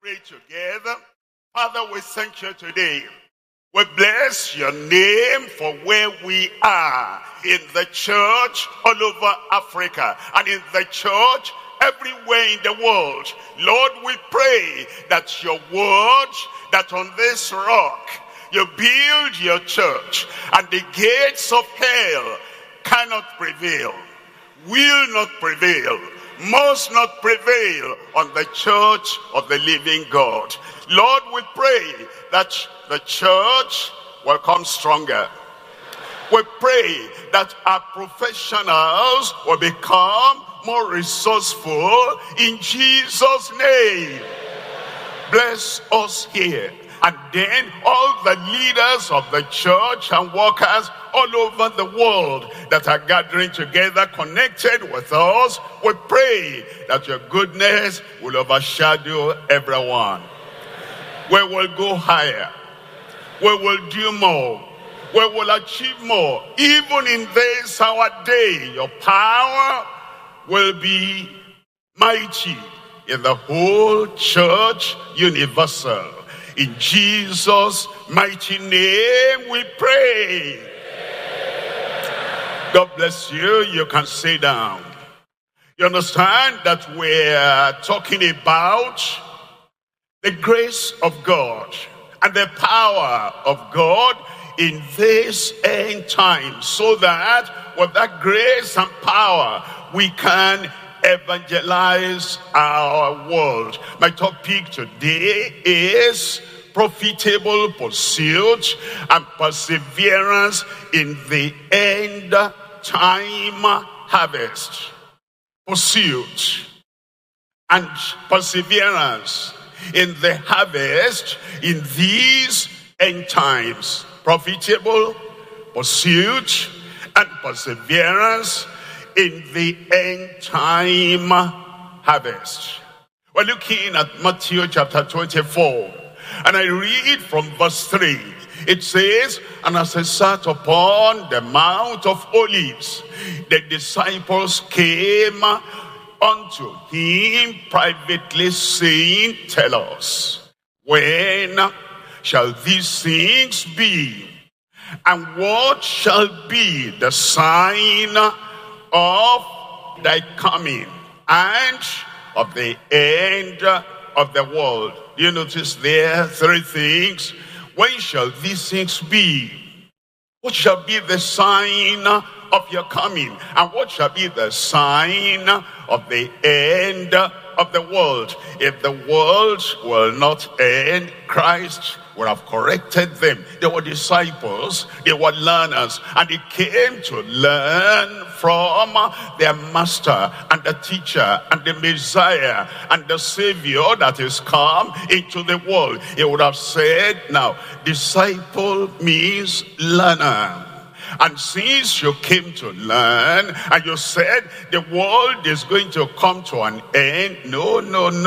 pray together. Father, we thank you today. We bless your name for where we are in the church all over Africa and in the church everywhere in the world. Lord, we pray that your word, that on this rock you build your church and the gates of hell cannot prevail, will not prevail, must not prevail on the church of the living God. Lord, we pray that the church will come stronger. We pray that our professionals will become more resourceful in Jesus' name. Bless us here. And then all the leaders of the church and workers all over the world that are gathering together, connected with us, we pray that your goodness will overshadow everyone. We will go higher. We will do more. We will achieve more. Even in this our day, your power will be mighty in the whole church universal. In Jesus' mighty name we pray. God bless you. You can sit down. You understand that we're talking about the grace of God and the power of God in this end time, so that with that grace and power we can evangelize our world. My topic today is profitable pursuit and perseverance in the end time harvest. Pursuit and perseverance in the harvest in these end times. Profitable pursuit and perseverance in the end time harvest. We're looking at Matthew chapter 24, and I read from verse 3. It says, and as they sat upon the Mount of Olives, the disciples came unto him privately, saying, tell us, when shall these things be? And what shall be the sign of thy coming and of the end of the world? You notice there three things. When shall these things be? What shall be the sign of your coming? And what shall be the sign of the end of the world? If the world will not end, Christ would have corrected them. They were disciples, they were learners, and they came to learn from their master and the teacher and the Messiah and the Savior that is come into the world. He would have said, now, disciple means learner. And since you came to learn, and you said the world is going to come to an end, no,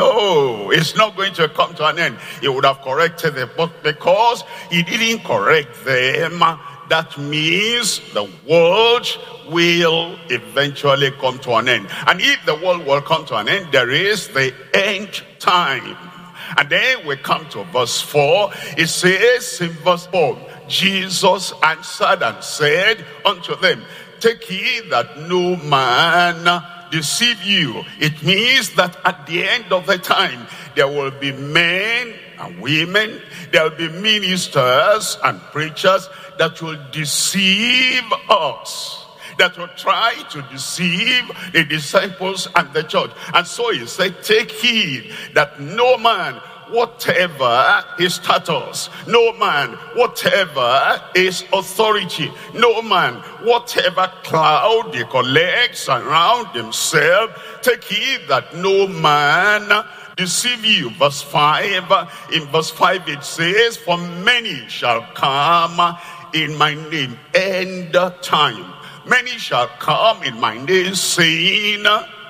it's not going to come to an end. He would have corrected them, but because he didn't correct them, that means the world will eventually come to an end. And if the world will come to an end, there is the end time. And then we come to verse 4. It says in verse 4, Jesus answered and said unto them, take heed that no man deceive you. It means that at the end of the time, there will be men and women, there will be ministers and preachers that will deceive us, that will try to deceive the disciples and the church. And so he said, take heed that no man, whatever his status, no man, whatever his authority, no man, whatever cloud he collects around himself, take heed that no man deceive you. Verse 5, in verse 5 it says, for many shall come in my name, end time. Many shall come in my name, saying,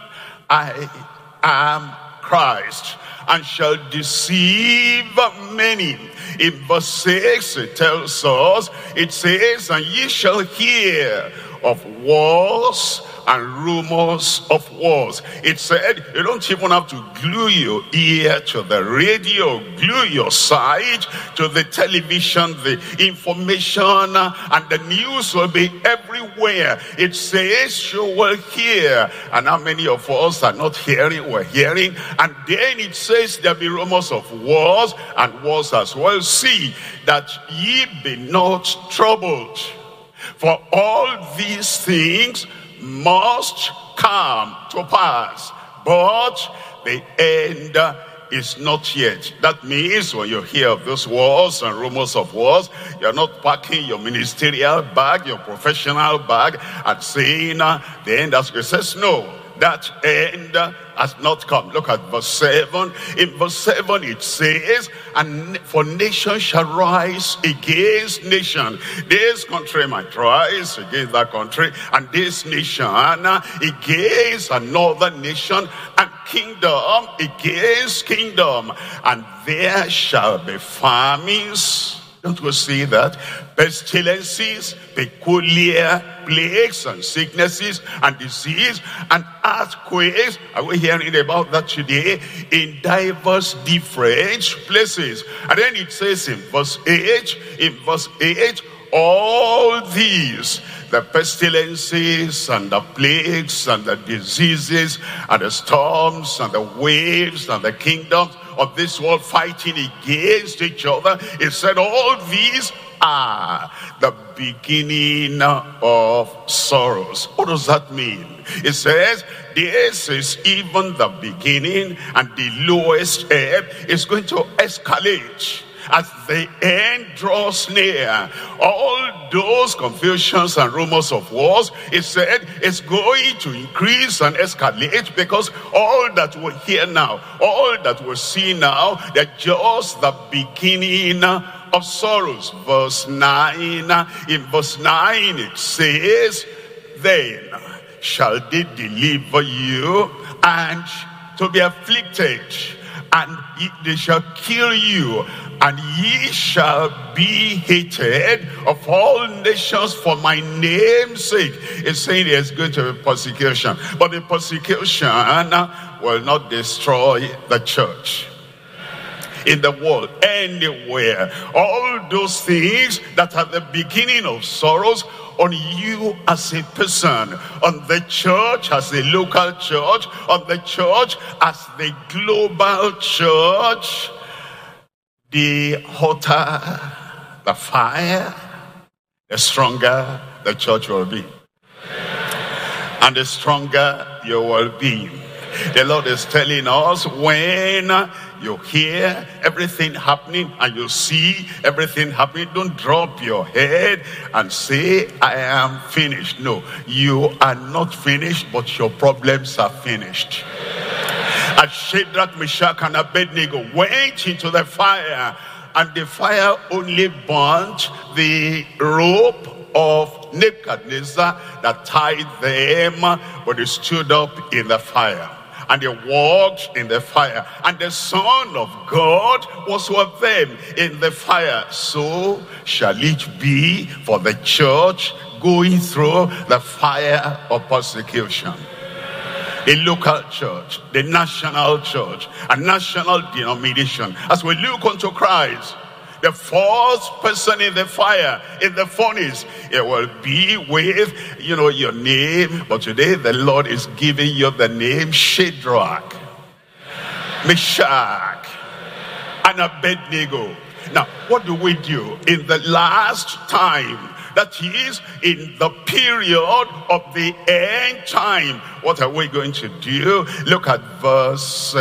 I am Christ, and shall deceive many. In verse 6 it tells us, it says, and ye shall hear of wars and rumors of wars. It said you don't even have to glue your ear to the radio, glue your side to the television. The information and the news will be everywhere. It says you will hear. And how many of us are not hearing? We're hearing. And then it says there'll be rumors of wars and wars as well. See that ye be not troubled. For all these things must come to pass, but the end is not yet. That means when you hear of those wars and rumors of wars, you're not packing your ministerial bag, your professional bag, and saying the end has come. It says no, that end has not come. Look at verse 7. In verse 7 it says, and for nation shall rise against nation. This country might rise against that country, and this nation against another nation, and kingdom against kingdom. And there shall be famines. Don't we see that? Pestilences, peculiar plagues and sicknesses and disease and earthquakes. Are we hearing about that today? In diverse different places. And then it says in verse 8, all these, the pestilences and the plagues and the diseases and the storms and the waves and the kingdoms of this world fighting against each other. It said all these are the beginning of sorrows. What does that mean? It says this is even the beginning, and the lowest ebb is going to escalate as the end draws near. All those confusions and rumors of wars, it said, it's going to increase and escalate, because all that we hear now, all that we see now, they're just the beginning of sorrows. Verse 9, in verse 9 it says, then shall they deliver you and to be afflicted, and they shall kill you, and ye shall be hated of all nations for my name's sake. It's saying there's going to be persecution, but the persecution will not destroy the church in the world, anywhere. All those things that are the beginning of sorrows on you as a person, on the church as a local church, on the church as the global church. The hotter the fire, the stronger the church will be. And the stronger you will be. The Lord is telling us, when you hear everything happening and you see everything happening, don't drop your head and say, I am finished. No, you are not finished, but your problems are finished. As Shadrach, Meshach, and Abednego went into the fire, and the fire only burnt the rope of Nebuchadnezzar that tied them, but they stood up in the fire. And they walked in the fire, and the Son of God was with them in the fire. So shall it be for the church going through the fire of persecution. The local church, the national church, a national denomination. As we look unto Christ, the fourth person in the fire, in the furnace, it will be with, your name. But today the Lord is giving you the name Shadrach, Meshach, and Abednego. Now, what do we do in the last time? That is, in the period of the end time. What are we going to do? Look at verse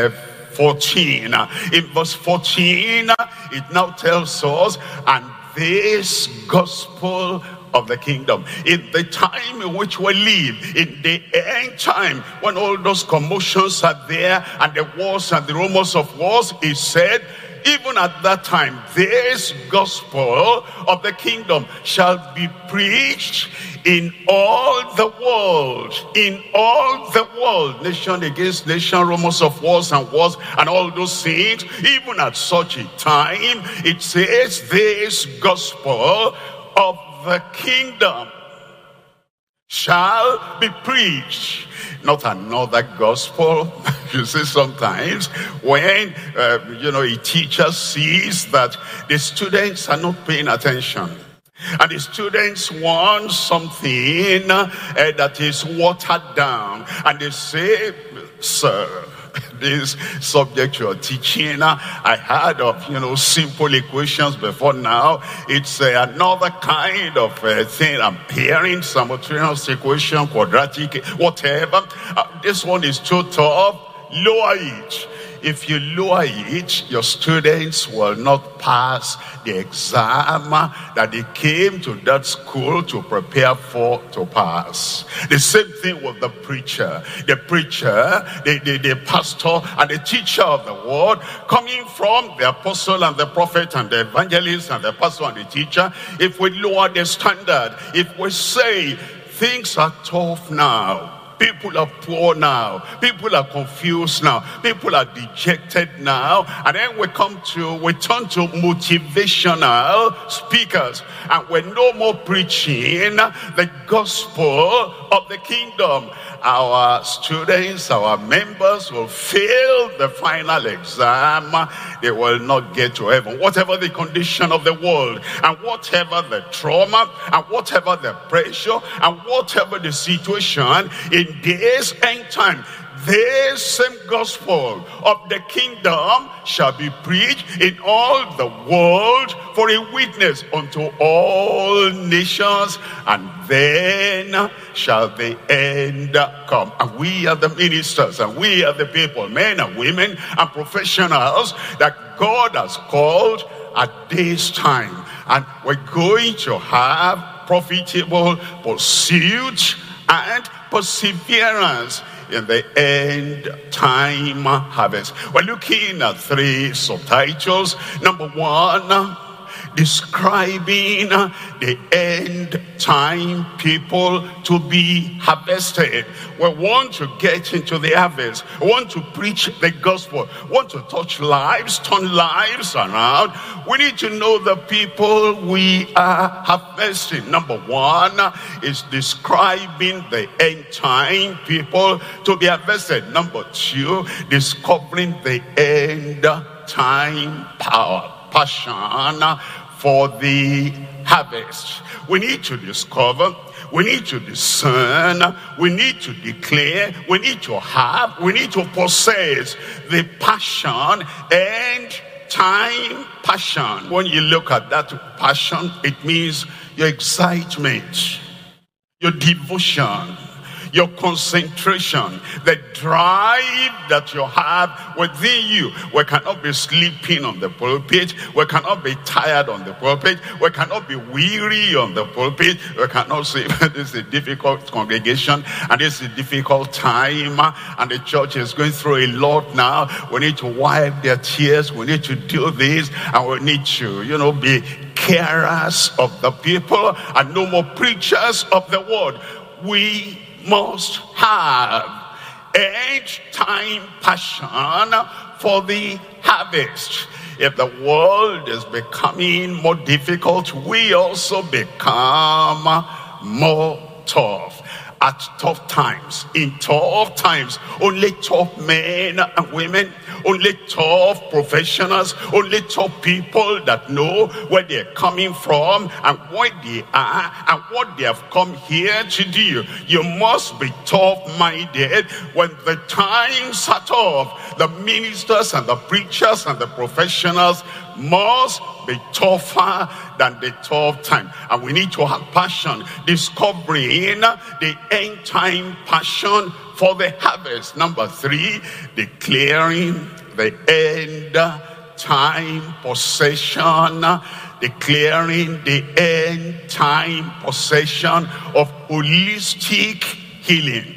14. In verse 14, it now tells us, and this gospel of the kingdom, in the time in which we live, in the end time, when all those commotions are there, and the wars and the rumors of wars, is said, even at that time, this gospel of the kingdom shall be preached in all the world. In all the world. Nation against nation, rumors of wars and all those things. Even at such a time, it says this gospel of the kingdom shall be preached. Not another gospel. You see, sometimes when, a teacher sees that the students are not paying attention, and the students want something that is watered down, and they say, sir, this subject you're teaching, I heard of, simple equations before. Now it's another kind of thing I'm hearing, simultaneous equation, quadratic, whatever. This one is too tough. Lower it. If you lower it, your students will not pass the exam that they came to that school to prepare for to pass. The same thing with the preacher. The preacher, the pastor, and the teacher of the word, coming from the apostle and the prophet and the evangelist and the pastor and the teacher. If we lower the standard, if we say things are tough now, people are poor now, people are confused now, people are dejected now, and then we turn to motivational speakers, and we're no more preaching the gospel of the kingdom. Our students, our members will fail the final exam. They will not get to heaven. Whatever the condition of the world, and whatever the trauma, and whatever the pressure, and whatever the situation, in this end time, this same gospel of the kingdom shall be preached in all the world for a witness unto all nations, and then shall the end come. And we are the ministers, and we are the people, men and women and professionals that God has called at this time. And we're going to have profitable pursuit and perseverance in the end time harvest. We're looking at 3 subtitles. Number 1, describing the end time people to be harvested. We want to get into the harvest. We want to preach the gospel. We want to touch lives, turn lives around. We need to know the people we are harvesting. Number 1 is describing the end time people to be harvested. Number 2, discovering the end time power, passion for the harvest. We need to discover, we need to discern, we need to declare, we need to have, we need to possess the passion and time passion. When you look at that passion, it means your excitement, your devotion, your concentration, the drive that you have within you. We cannot be sleeping on the pulpit. We cannot be tired on the pulpit. We cannot be weary on the pulpit. We cannot say, this is a difficult congregation, and this is a difficult time, and the church is going through a lot now. We need to wipe their tears. We need to do this, and we need to, be carers of the people and no more preachers of the word. We must have end time passion for the harvest. If the world is becoming more difficult, we also become more tough. At tough times, in tough times, only tough men and women, only tough professionals, only tough people that know where they're coming from and what they are and what they have come here to do. You must be tough-minded when the times are tough. The ministers and the preachers and the professionals must be tougher than the tough time. And we need to have passion, discovering the end time passion for the harvest. Number 3, declaring the end time possession, declaring the end time possession of holistic healing.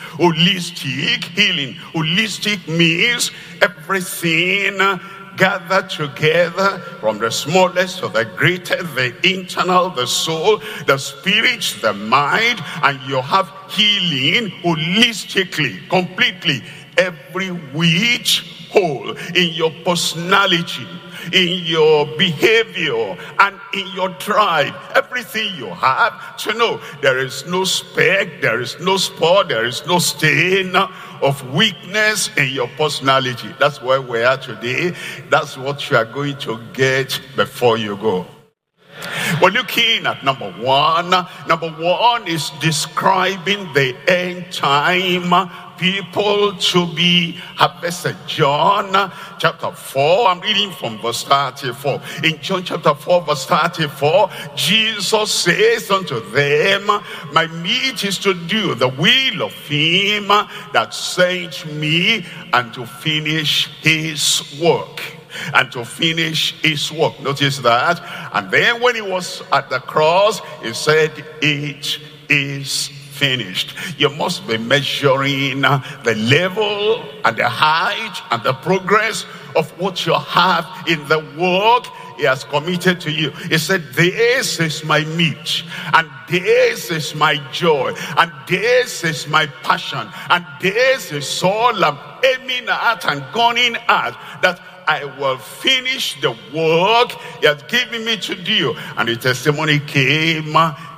Holistic healing. Holistic means everything gathered together, from the smallest to the greatest, the internal, the soul, the spirit, the mind, and you have healing holistically, completely, every which whole, in your personality, in your behavior, and in your drive. Everything you have to know. There is no speck, there is no spot, there is no stain of weakness in your personality. That's where we are today. That's what you are going to get before you go. We're looking at number one. Number one is describing the end time people to be harvested. John chapter 4, I'm reading from verse 34. In John chapter 4 verse 34, Jesus says unto them, my meat is to do the will of him that sent me, and to finish his work. And to finish his work. Notice that. And then when he was at the cross, he said, it is finished. You must be measuring the level and the height and the progress of what you have in the work he has committed to you. He said, this is my meat, and this is my joy, and this is my passion, and this is all I'm aiming at and gunning at, that I will finish the work he has given me to do. And the testimony came,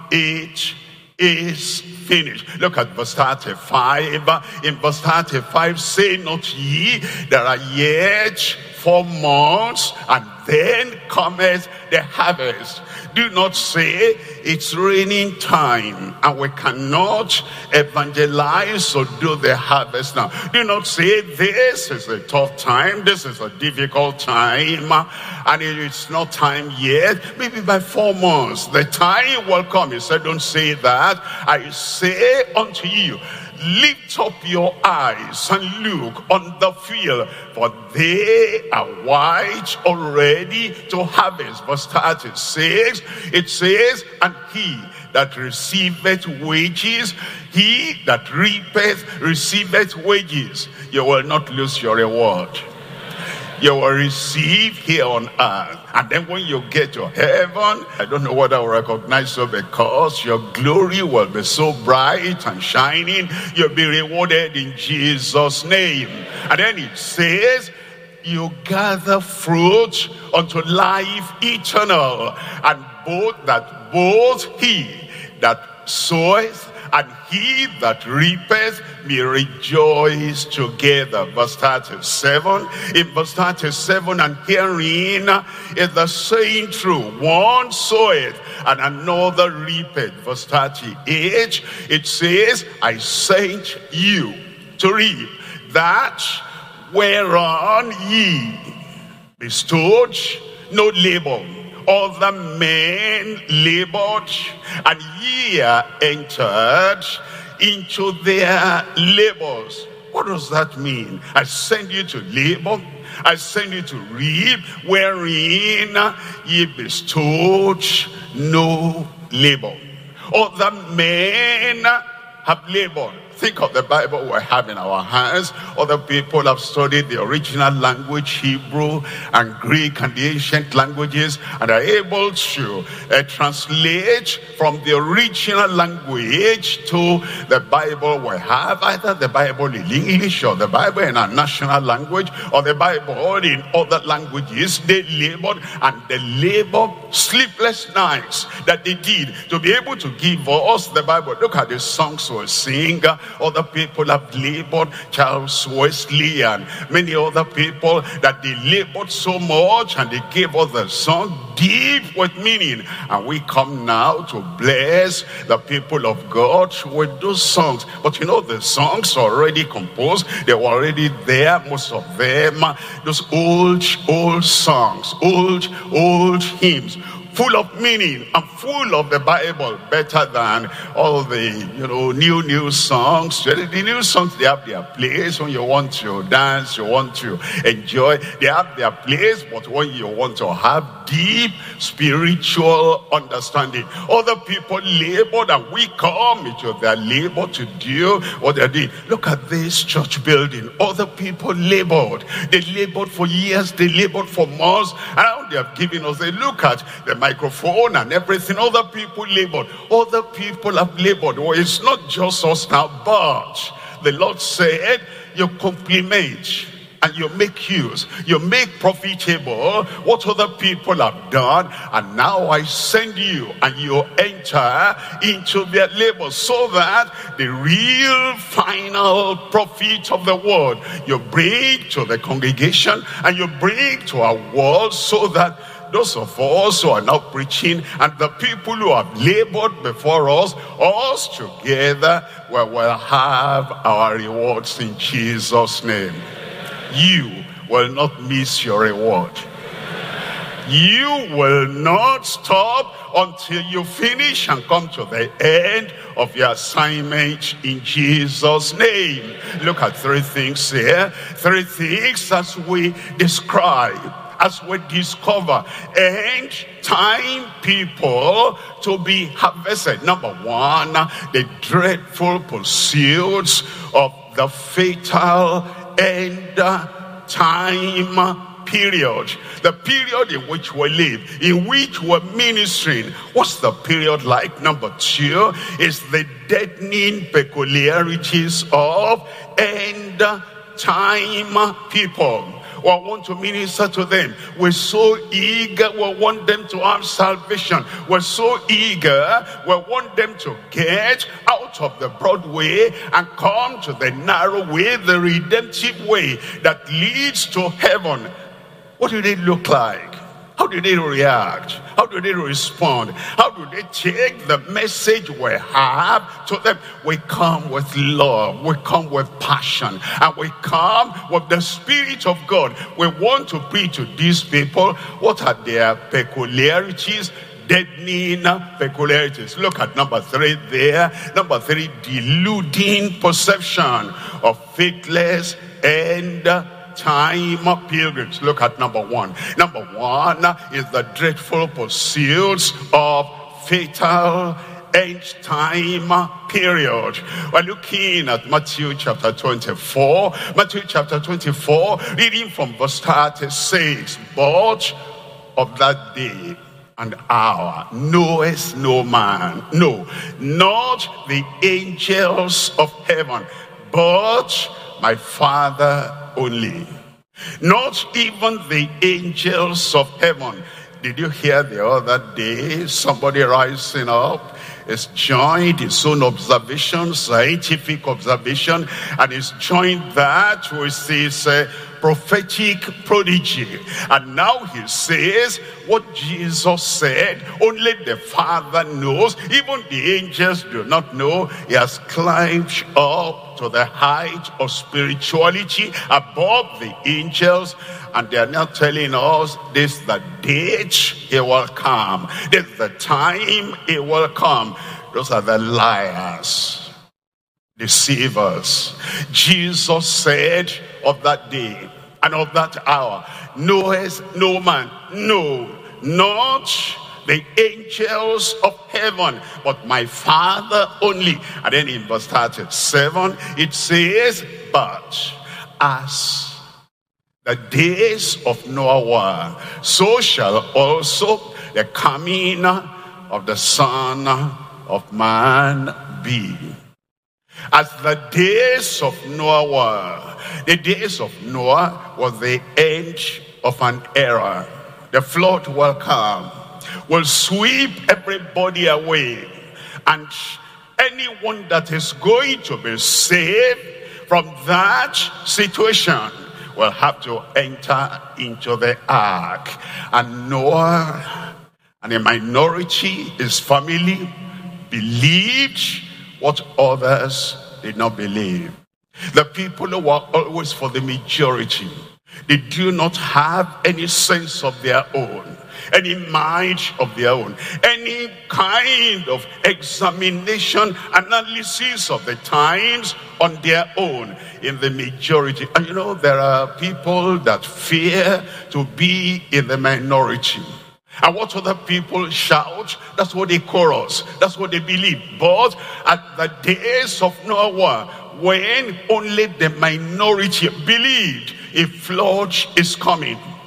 it is finished. Look at verse 35. In verse 35, say not ye, there are yet 4 months, and then cometh the harvest. Do not say it's raining time and we cannot evangelize or do the harvest now. Do not say this is a tough time, this is a difficult time, and it's not time yet. Maybe by 4 months the time will come. He said, don't say that. I say unto you, lift up your eyes and look on the field, for they are white already to harvest. Verse 36, it says, and he that receiveth wages, he that reapeth receiveth wages. You will not lose your reward. You will receive here on earth. And then when you get to heaven, I don't know whether I will recognize you, because your glory will be so bright and shining. You'll be rewarded in Jesus' name. And then it says, you gather fruit unto life eternal, and both he that soweth and he that reapeth may rejoice together. Verse 37. In verse 37, and herein is the saying true, one soweth and another reapeth. Verse 38, it says, I sent you to reap that whereon ye bestowed no labor. Other men labored, and ye are entered into their labors. What does that mean? I send you to labor, I send you to reap, wherein ye bestowed no labor. Other men have labored. Think of the Bible we have in our hands. Other people have studied the original language, Hebrew and Greek and the ancient languages, and are able to translate from the original language to the Bible we have, either the Bible in English or the Bible in our national language or the Bible in other languages. They labored, and they labored sleepless nights that they did to be able to give us the Bible. Look at the songs we sing. Other people have labored, Charles Wesley and many other people, that they labored so much and they gave us the song deep with meaning. And we come now to bless the people of God with those songs. But you know, the songs are already composed. They were already there, most of them. Those old songs, old hymns, full of meaning and full of the Bible, better than all the new songs. The new songs, they have their place when you want to dance, you want to enjoy. They have their place, but when you want to have deep spiritual understanding, other people labored, and we come into their labor to do what they did. Look at this church building. Other people labored. They labored for years. They labored for months. And now they have given us a look at the microphone and everything. Other people labored. Other people have labored. Well, it's not just us now, but the Lord said, you compliment and you make use, you make profitable what other people have done, and now I send you and you enter into their labor, so that the real final profit of the word you bring to the congregation and you bring to our world, so that those of us who are now preaching and the people who have labored before us together, we will have our rewards in Jesus' name. You will not miss your reward. You will not stop until you finish and come to the end of your assignment in Jesus' name. Look at three things here. Three things as we describe, as we discover end time people to be harvested. Number one, the dreadful pursuits of the fatal end time period. The period in which we live, in which we're ministering. What's the period like? Number two is the deadening peculiarities of end time people. We want to minister to them. We're so eager. We want them to have salvation. We're so eager. We want them to get out of the broad way and come to the narrow way, the redemptive way that leads to heaven. What do they look like? How do they react? How do they respond? How do they take the message we have to them? We come with love. We come with passion. And we come with the Spirit of God. We want to preach to these people. What are their peculiarities? Deadening peculiarities. Look at number three there. Number three, deluding perception of faithless and time pilgrims. Look at number one. Number one is the dreadful pursuits of fatal end time period. We're looking at Matthew chapter 24. Matthew chapter 24, reading from verse 36. But of that day and hour knoweth no man, no, not the angels of heaven, but my Father only. Not even the angels of heaven. Did you hear the other day somebody rising up? It's joined his own observation, scientific observation, and it's joined that with his prophetic prodigy. And now he says what Jesus said, only the Father knows. Even the angels do not know. He has climbed up to the height of spirituality above the angels, and they are now telling us this is the date he will come. This is the time he will come. Those are the liars, deceivers. Jesus said of that day and of that hour, knoweth no man, no, not the angels of heaven, but my Father only. And then in verse 37, it says, but as the days of Noah were, so shall also the coming of the Son of Man be. As the days of Noah were. The days of Noah was the end of an era. The flood will come, will sweep everybody away, and anyone that is going to be saved from that situation will have to enter into the ark. And Noah and a minority, his family, believed what others did not believe. The people who were always for the majority, they do not have any sense of their own, any mind of their own, any kind of examination, analysis of the times on their own in the majority. And you know, there are people that fear to be in the minority. And what other people shout, that's what they chorus, that's what they believe. But at the days of Noah, when only the minority believed a flood is coming,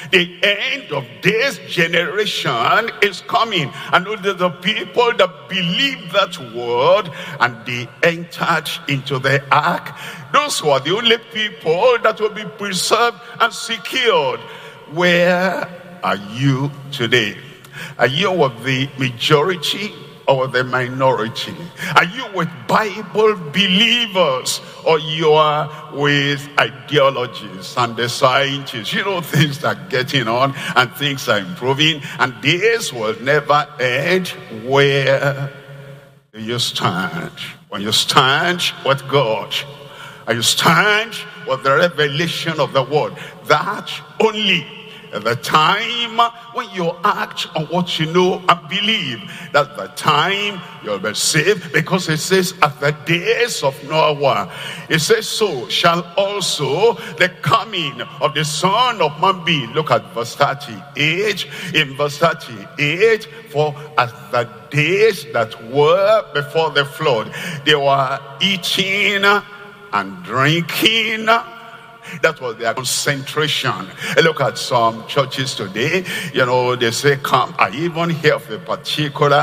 The end of this generation is coming. And only the people that believe that word and they entered into the ark, those were the only people that will be preserved and secured. Where are you today? Are you with the majority or the minority? Are you with Bible believers, or you are with ideologies and the scientists? You know, things are getting on and things are improving, and this will never end. Where do you stand? When you stand with God, and you stand with the revelation of the word, that only at the time when you act on what you know and believe, that's the time you'll be saved. Because it says, at the days of Noah, it says, so shall also the coming of the Son of Man be. Look at verse 38. In verse 38, for as the days that were before the flood, they were eating and drinking. That was their concentration. Look at some churches today. You know, they say, come. I even hear of a particular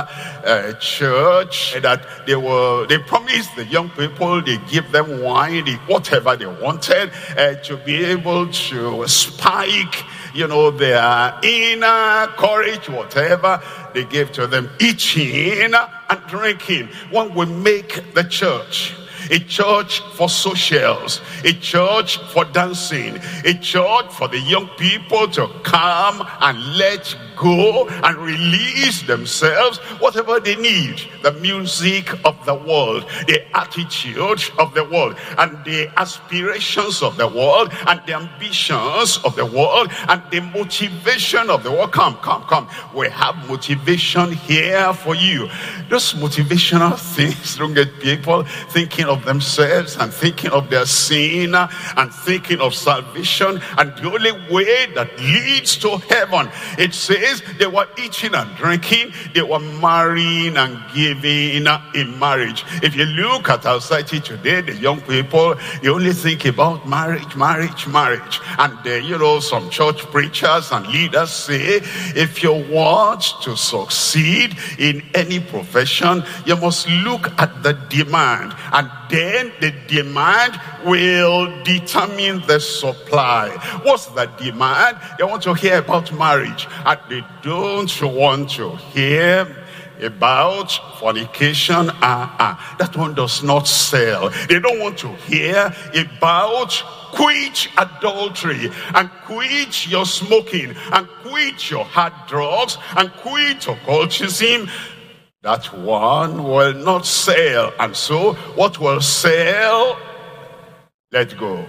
church that they promised the young people, they give them wine, whatever they wanted, to be able to spike, you know, their inner courage, whatever they gave to them, eating and drinking. One will make the church a church for socials, a church for dancing, a church for the young people to come and let go and release themselves, whatever they need. The music of the world, the attitude of the world, and the aspirations of the world, and the ambitions of the world, and the motivation of the world. Come. We have motivation here for you. Those motivational things don't get people thinking of themselves and thinking of their sin and thinking of salvation. And the only way that leads to heaven, it says they were eating and drinking, they were marrying and giving in marriage. If you look at our society today, the young people, they only think about marriage. And you know, some church preachers and leaders say, if you want to succeed in any profession, you must look at the demand, and then the demand will determine the supply. What's the demand? They want to hear about marriage, and they don't want to hear about fornication. That one does not sell. They don't want to hear about quit adultery, and quit your smoking, and quit your hard drugs, and quit occultism. That one will not sell. And so what will sell? Let go.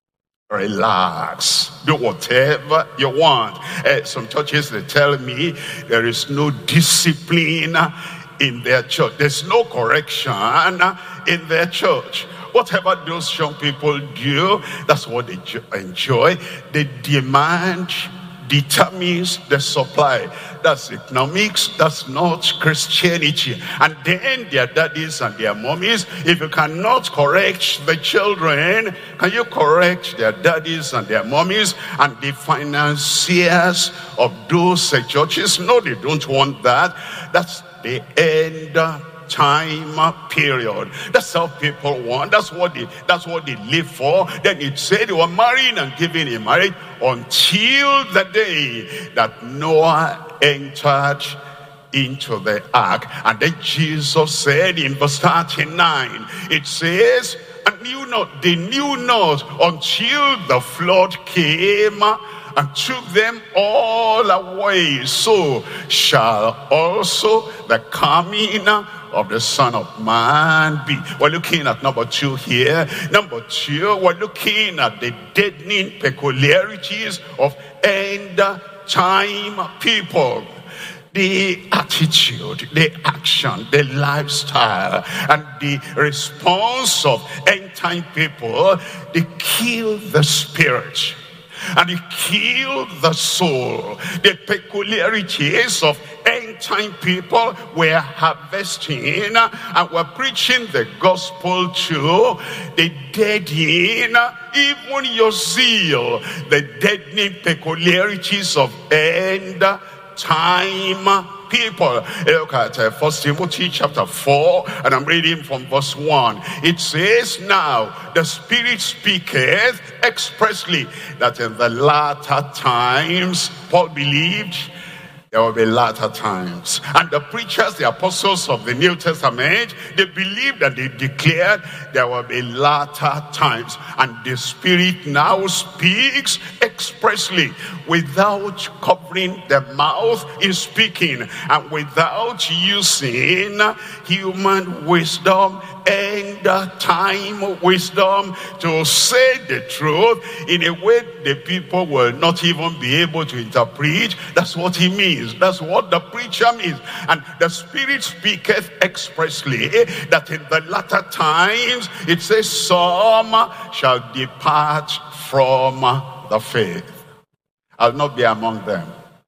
Relax. Do whatever you want. Some churches, they tell me there is no discipline in their church. There's no correction in their church. Whatever those young people do, that's what they enjoy. The demand determines the supply. That's economics, that's not Christianity. And then their daddies and their mommies, if you cannot correct the children, can you correct their daddies and their mommies and the financiers of those churches? No, they don't want that. That's the end time period. That's how people want. That's what they live for. Then it said they were marrying and giving in marriage until the day that Noah entered into the ark. And then Jesus said in verse 39, it says, they knew not until the flood came and took them all away. So shall also the coming of the Son of Man be. We're looking at number 2 here. Number 2, we're looking at the deadening peculiarities of end time people. The attitude, the action, the lifestyle, and the response of end time people, they kill the spirit and they kill the soul. The peculiarities of end time people were harvesting and were preaching the gospel to the deadening, even your zeal, the deadening peculiarities of end time people. Look at 1 Timothy chapter 4, and I'm reading from verse 1. It says, now the Spirit speaketh expressly that in the latter times, Paul believed there will be latter times. And the preachers, the apostles of the New Testament, they believed and they declared there will be latter times. And the Spirit now speaks expressly without covering the mouth in speaking and without using human wisdom and time wisdom to say the truth in a way the people will not even be able to interpret. That's what he means. That's what the preacher means. And the Spirit speaketh expressly that in the latter times, it says, some shall depart from the faith. I'll not be among them.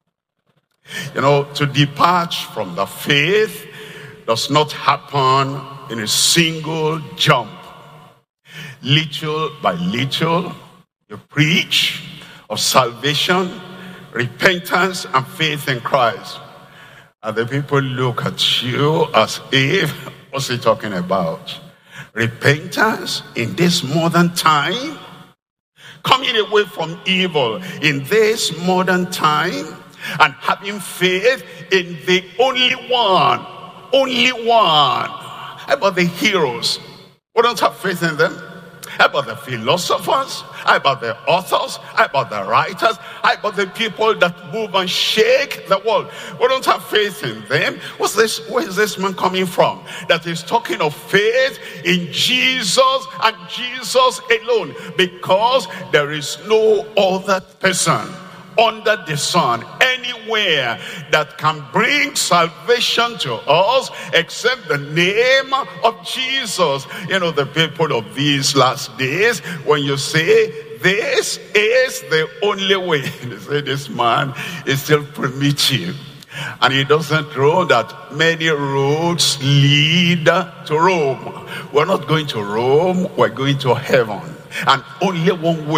You know, to depart from the faith does not happen in a single jump. Little by little, you preach of salvation, repentance, and faith in Christ. And the people look at you as if, what's he talking about? Repentance in this modern time? Coming away from evil in this modern time? And having faith in the only one. Only one. How about the heroes? We don't have faith in them. How about the philosophers? How about the authors? How about the writers? How about the people that move and shake the world? We don't have faith in them. What's this? Where is this man coming from? That is talking of faith in Jesus and Jesus alone. Because there is no other person under the sun anywhere that can bring salvation to us except the name of Jesus. You know, the people of these last days, when you say this is the only way, they say this man is still primitive and he doesn't know that many roads lead to Rome. We're not going to Rome, we're going to heaven. And only one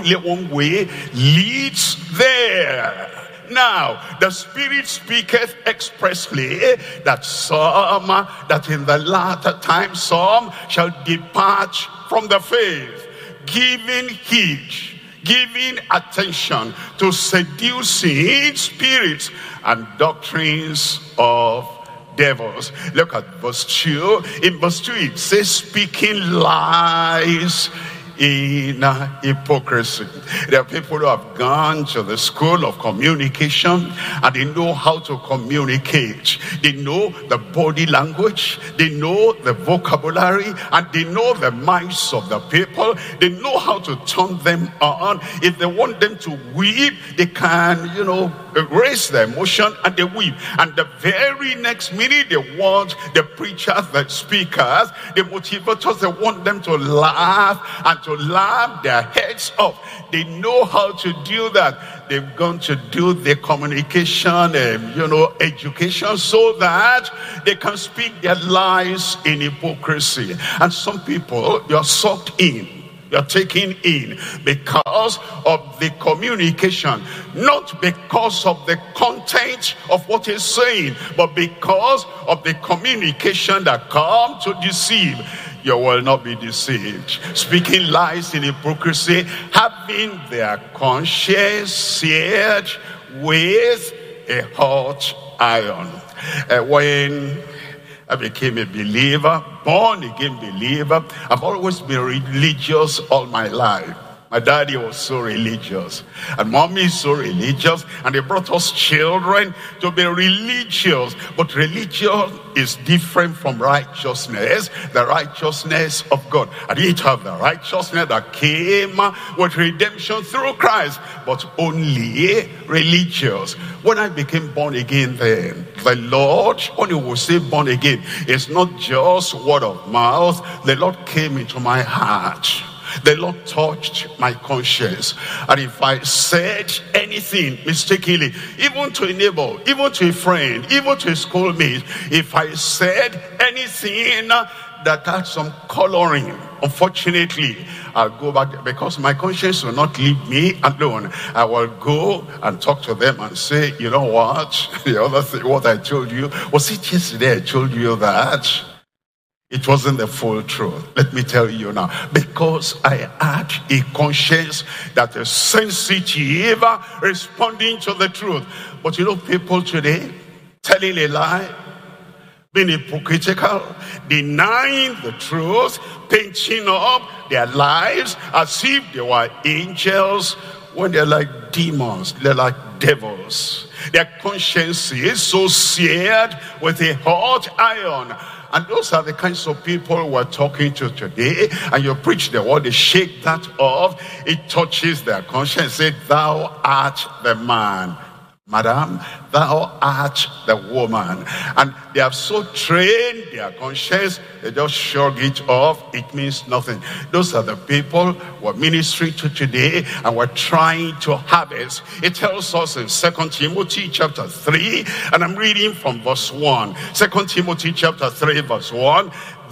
way leads there. Now, the Spirit speaketh expressly that some, that in the latter time, some shall depart from the faith, giving heed, giving attention to seducing spirits and doctrines of devils. Look at verse 2. In verse 2 it says, speaking lies in hypocrisy. There are people who have gone to the school of communication and they know how to communicate. They know the body language, they know the vocabulary, and they know the minds of the people. They know how to turn them on. If they want them to weep, they can, raise their emotion and they weep. And the very next minute they want the preachers, the speakers, the motivators, they want them to laugh and to laugh their heads off. They know how to do that. They've gone to do the communication, education, so that they can speak their lies in hypocrisy. And some people, you're sucked in. You're taken in because of the communication, not because of the content of what he's saying, but because of the communication that comes to deceive. You will not be deceived. Speaking lies in hypocrisy, having their conscience seared with a hot iron. When I became a believer, born again believer, I've always been religious all my life. My daddy was so religious, and mommy is so religious, and they brought us children to be religious. But religion is different from righteousness, the righteousness of God. I didn't have the righteousness that came with redemption through Christ, but only religious. When I became born again then, the Lord, when you will say born again, it's not just word of mouth. The Lord came into my heart. The Lord touched my conscience. And if I said anything mistakenly, even to a neighbor, even to a friend, even to a schoolmate, if I said anything that had some coloring, unfortunately, I'll go back, because my conscience will not leave me alone. I will go and talk to them and say, you know what? The other thing, what I told you, was it yesterday I told you that? It wasn't the full truth. Let me tell you now. Because I had a conscience that is sensitive, responding to the truth. But you know, people today, telling a lie, being hypocritical, denying the truth, painting up their lives as if they were angels, when they're like demons, they're like devils. Their conscience is so seared with a hot iron. And those are the kinds of people we're talking to today. And you preach the word, they shake that off. It touches their conscience. Say, thou art the man. Madam, thou art the woman. And they have so trained their conscience, they just shrug it off. It means nothing. Those are the people we're ministering to today, and we're trying to harvest. It tells us in 2 Timothy chapter 3, and I'm reading from verse 1. 2 Timothy chapter 3 verse 1.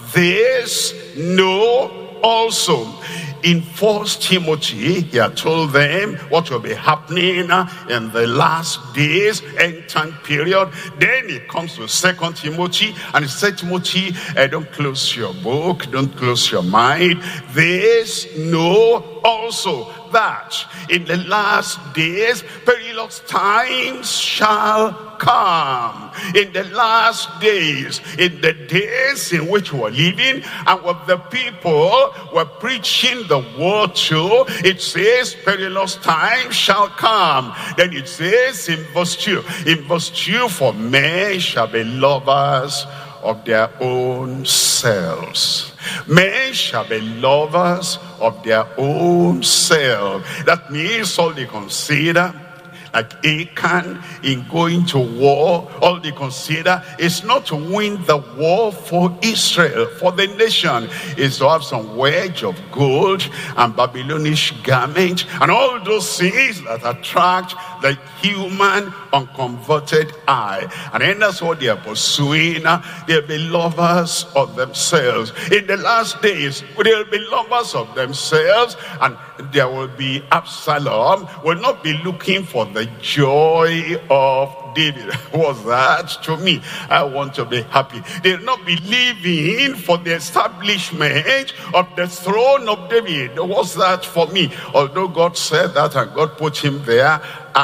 This know also. In 1 Timothy, he had told them what will be happening in the last days, end time period. Then it comes to 2 Timothy, and he said, Timothy, don't close your book, don't close your mind. This know also, that in the last days perilous times shall come. In the last days, in the days in which we're living, and with the people we're preaching the word to, it says perilous times shall come. Then it says in verse 2, for men shall be lovers of their own selves. Men shall be lovers of their own self. That means all they consider, like Achan in going to war, all they consider is not to win the war for Israel, for the nation, is to have some wedge of gold and Babylonish garment and all those things that attract the human unconverted eye. And then that's what they are pursuing. They'll be lovers of themselves. In the last days, they'll be lovers of themselves, and there will be Absalom will not be looking for the joy of David. What's that to me? I want to be happy. They'll not be living for the establishment of the throne of David. What's that for me? Although God said that and God put him there,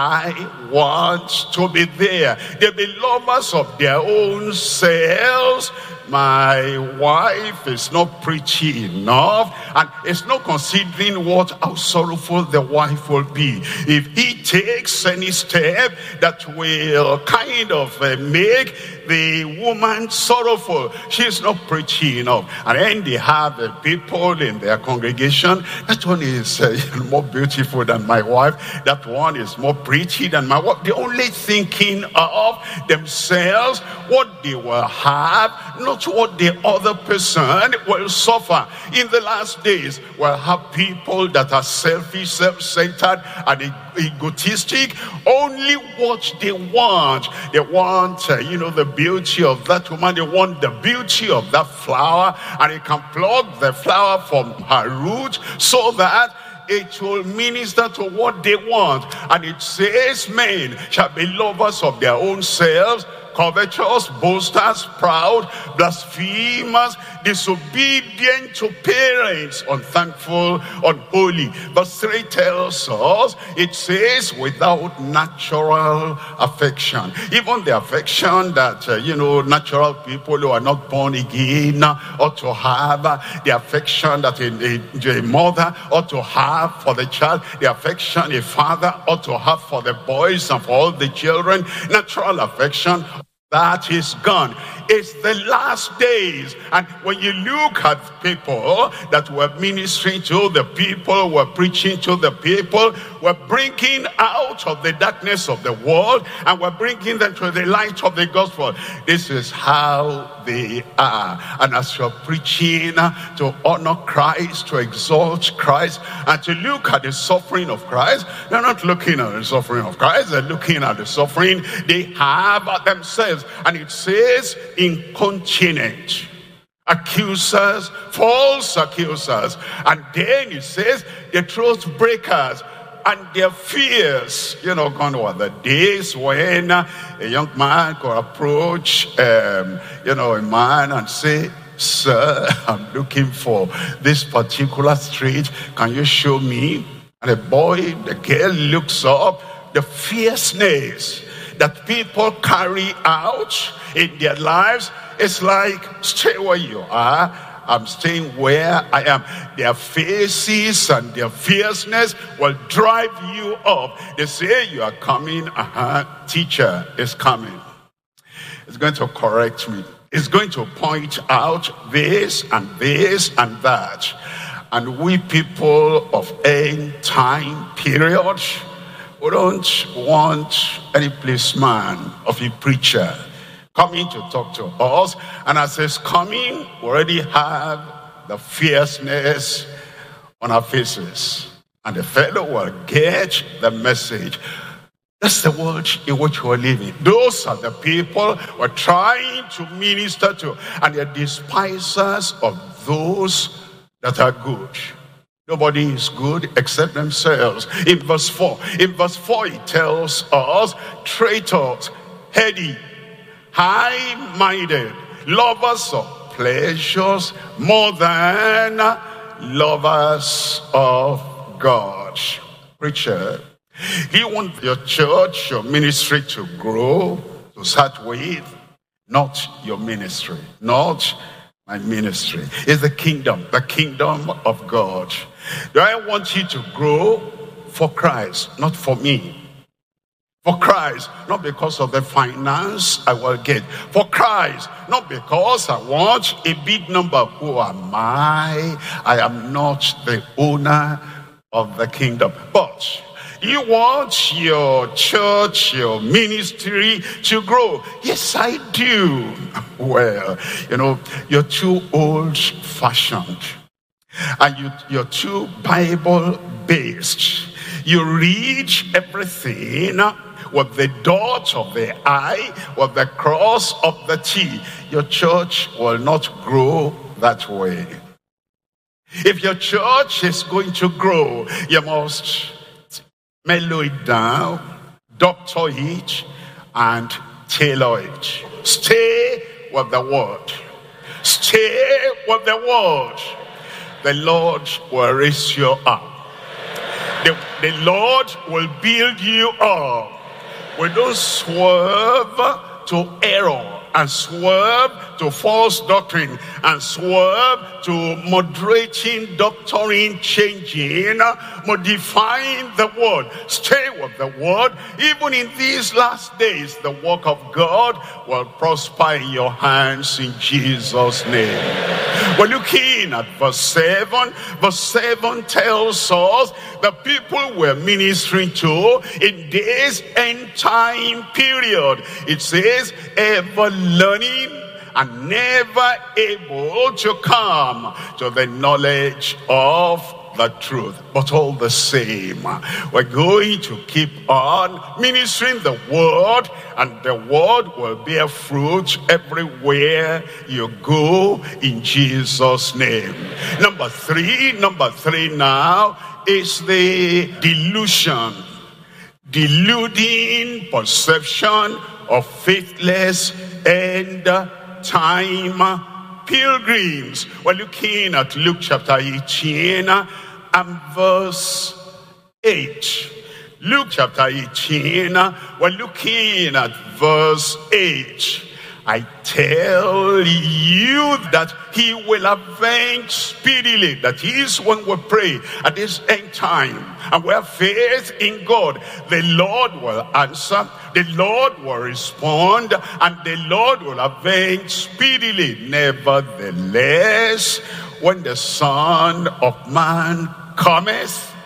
I want to be there. They'll be lovers of their own selves. My wife is not pretty enough, and it's not considering how sorrowful the wife will be if he takes any step that will kind of make the woman sorrowful. She's not pretty enough. And then they have people in their congregation, that one is more beautiful than my wife, that one is more pretty than my wife. They're only thinking of themselves, what they will have, not what the other person will suffer. In the last days, we'll have people that are selfish, self-centered, and egotistic, only what they want. They want, the beauty of that woman. They want the beauty of that flower, and they can pluck the flower from her root so that it will minister to what they want. And it says, men shall be lovers of their own selves, covetous, boasters, proud, blasphemers, disobedient to parents, unthankful, unholy. Verse 3 tells us, it says, without natural affection. Even the affection that, natural people who are not born again ought to have, the affection that a mother ought to have for the child, the affection a father ought to have for the boys and for all the children, natural affection, that is gone. It's the last days. And when you look at people that were ministering to the people, were preaching to the people, we're bringing out of the darkness of the world, and we're bringing them to the light of the gospel. This is how they are. And as you're preaching to honor Christ, to exalt Christ, and to look at the suffering of Christ, they're not looking at the suffering of Christ, they're looking at the suffering they have themselves. And it says incontinent accusers, false accusers. And then it says the truth breakers and their fears. You know, gone were the days when a young man could approach, a man and say, "Sir, I'm looking for this particular street. Can you show me?" And the girl looks up. The fierceness that people carry out in their lives, it's like, stay where you are. I'm staying where I am. Their faces and their fierceness will drive you up. They say, you are coming. Teacher is coming. It's going to correct me. It's going to point out this and this and that. And we people of end time period, we don't want any policeman of a preacher coming to talk to us. And as he's coming, we already have the fierceness on our faces. And the fellow will get the message. That's the world in which we're living. Those are the people we're trying to minister to. And they're despisers of those that are good. Nobody is good except themselves. In verse 4, it tells us, traitors, heady, high-minded, lovers of pleasures more than lovers of God. Preacher, do you want your church, your ministry to grow, to start with? Not your ministry, not my ministry. It's the kingdom of God. Do I want you to grow for Christ, not for me? For Christ, not because of the finance I will get. For Christ, not because I want a big number. Who am I? I am not the owner of the kingdom. But you want your church, your ministry to grow. Yes, I do. Well, you're too old-fashioned. And you're too Bible-based. You read everything with the dot of the I, with the cross of the T. Your church will not grow that way. If your church is going to grow, you must mellow it down, doctor it, and tailor it. Stay with the word. Stay with the word. The Lord will raise you up. The Lord will build you up. We don't swerve to error and swerve to false doctrine and swerve to moderating, doctrine changing, modifying the word. Stay with the word. Even in these last days, the work of God will prosper in your hands in Jesus' name. We're looking at verse 7. Verse 7 tells us the people we're ministering to in this end time period. It says, ever learning and never able to come to the knowledge of the truth. But all the same, we're going to keep on ministering the word, and the word will bear fruit everywhere you go in Jesus' name. Number three now is the delusion. Deluding perception of faithless end time pilgrims. We're looking at Luke chapter 18 and verse 8. Luke chapter 18, we're looking at verse 8. I tell you that he will avenge speedily. That is when we pray at this end time and we have faith in God. The Lord will answer, the Lord will respond, and the Lord will avenge speedily. Nevertheless, when the Son of Man cometh,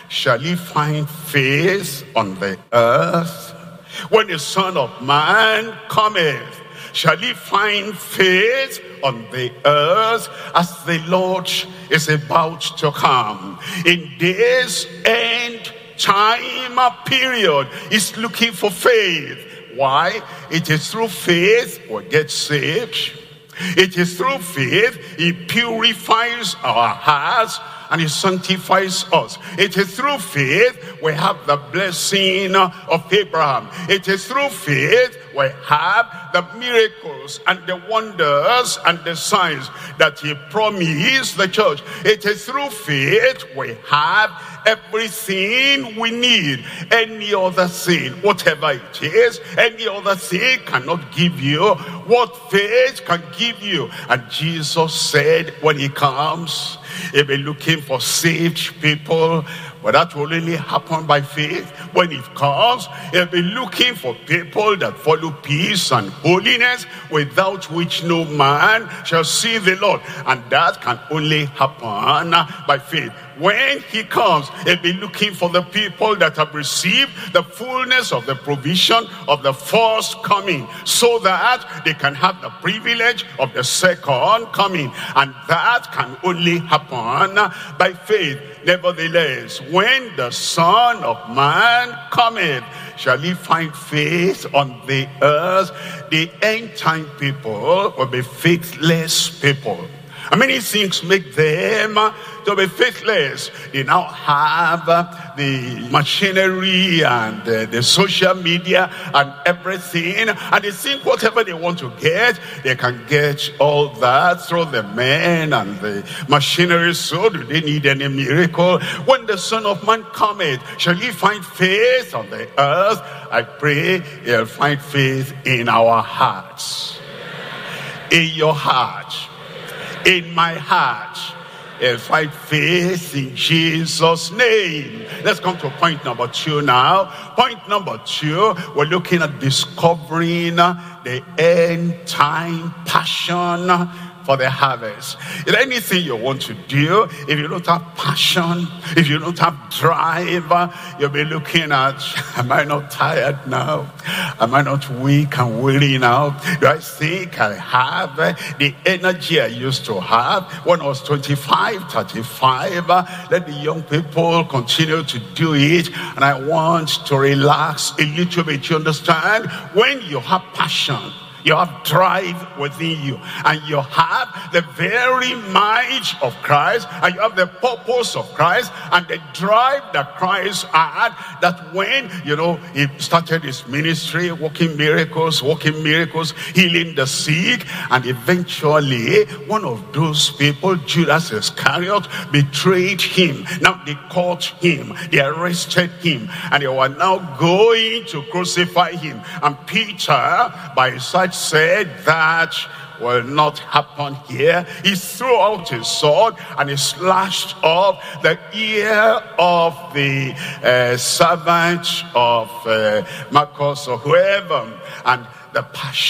shall he find faith on the earth? When the Son of Man cometh, shall he find faith on the earth? As the Lord is about to come in this end time period, he's looking for faith. Why? It is through faith we get saved. It is through faith he purifies our hearts and he sanctifies us. It is through faith we have the blessing of Abraham. It is through faith we have the miracles and the wonders and the signs that he promised the church. It is through faith we have everything we need. Any other thing, whatever it is, any other thing cannot give you what faith can give you. And Jesus said when he comes, he'll be looking for saved people, but that will only happen by faith. When it comes, he'll be looking for people that follow peace and holiness, without which no man shall see the Lord. And that can only happen by faith. When he comes, he'll be looking for the people that have received the fullness of the provision of the first coming, so that they can have the privilege of the second coming. And that can only happen by faith. Nevertheless, when the Son of Man cometh, shall he find faith on the earth? The end time people will be faithless people. And many things make them to be faithless. They now have the machinery and the social media and everything, and they think whatever they want to get, they can get all that through the men and the machinery. So do they need any miracle? When the Son of Man cometh, shall he find faith on the earth? I pray he'll find faith in our hearts, in your heart, in my heart. He'll find faith in Jesus' name. Let's come to point number 2 now. Point number 2, we're looking at discovering the end time passion for the harvest. Is there anything you want to do, if you don't have passion, if you don't have drive, you'll be looking at, am I not tired now? Am I not weak and weary now? Do I think I have the energy I used to have when I was 25, 35? Let the young people continue to do it, and I want to relax a little bit. You understand? When you have passion, you have drive within you, and you have the very might of Christ, and you have the purpose of Christ, and the drive that Christ had, that when, he started his ministry, working miracles, healing the sick, and eventually one of those people, Judas Iscariot, betrayed him. Now they caught him, they arrested him, and they were now going to crucify him. And Peter, by his side, said that will not happen here. He threw out his sword and he slashed off the ear of the servant of Marcus or whoever. And the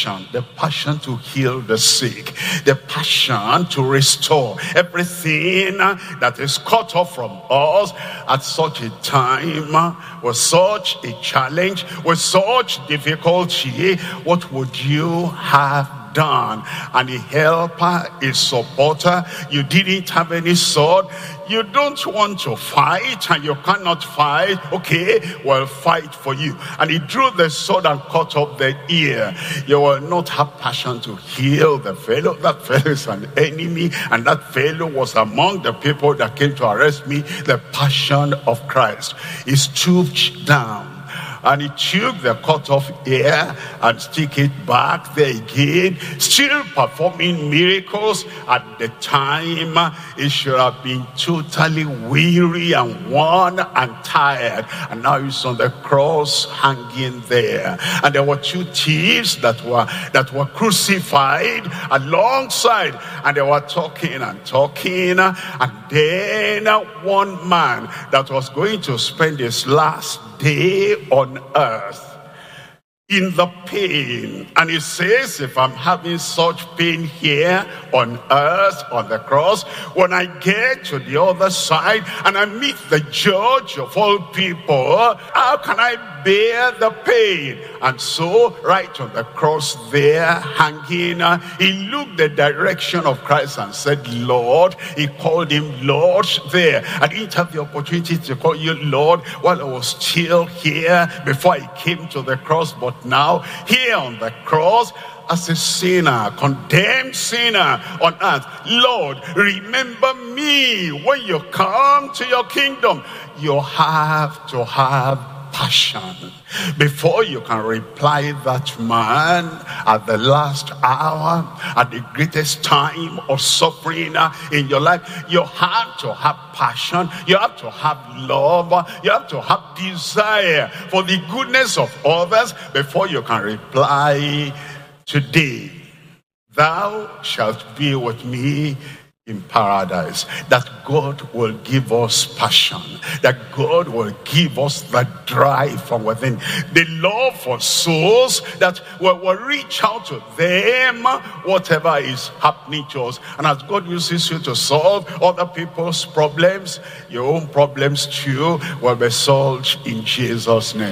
passion to heal the sick, the passion to restore everything that is cut off from us at such a time, with such a challenge, with such difficulty. What would you have done? And a helper, a supporter. You didn't have any sword. You don't want to fight, and you cannot fight. Okay, well, fight for you. And he drew the sword and cut off the ear. You will not have passion to heal the fellow. That fellow is an enemy, and that fellow was among the people that came to arrest me. The passion of Christ. He stooped down, and he took the cut off ear and stick it back there again, still performing miracles. At the time, he should have been totally weary and worn and tired, and now he's on the cross hanging there. And there were 2 thieves that were crucified alongside, and they were talking, and then one man that was going to spend his last day on earth, in the pain. And he says, if I'm having such pain here on earth, on the cross, when I get to the other side and I meet the judge of all people, how can I bear the pain? And so right on the cross there hanging, he looked the direction of Christ and said, Lord. He called him Lord there. I didn't have the opportunity to call you Lord while I was still here before I came to the cross, but now here on the cross as a sinner, condemned sinner on earth, Lord, remember me when you come to your kingdom. You have to have passion before you can reply that man at the last hour, at the greatest time of suffering in your life. You have to have passion, you have to have love, you have to have desire for the goodness of others before you can reply, today thou shalt be with me in paradise. That God will give us passion, that God will give us the drive from within, the love for souls, that will reach out to them whatever is happening to us. And as God uses you to solve other people's problems, your own problems too will be solved in Jesus' name.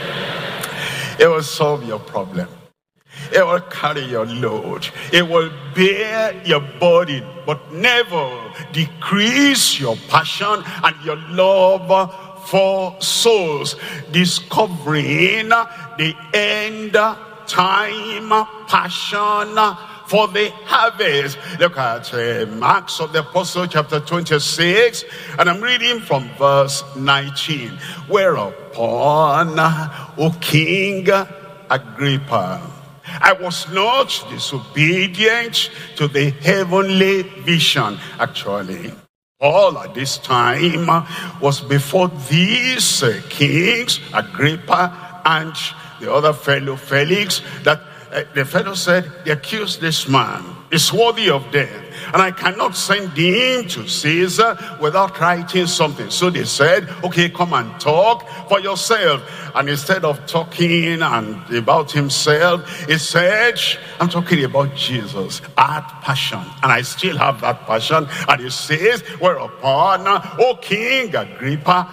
It will solve your problem. It will carry your load. It will bear your burden, but never decrease your passion and your love for souls. Discovering the end time passion for the harvest. Look at Acts of the Apostle chapter 26, and I'm reading from verse 19. Whereupon, O King Agrippa, I was not disobedient to the heavenly vision. Actually, Paul at this time was before these kings, Agrippa and the other fellow Felix, that the fellow said, they accused this man, is worthy of death, and I cannot send him to Caesar without writing something. So they said, okay, come and talk for yourself. And instead of talking and about himself, he said, I'm talking about Jesus. I had passion, and I still have that passion. And he says, whereupon, O King Agrippa,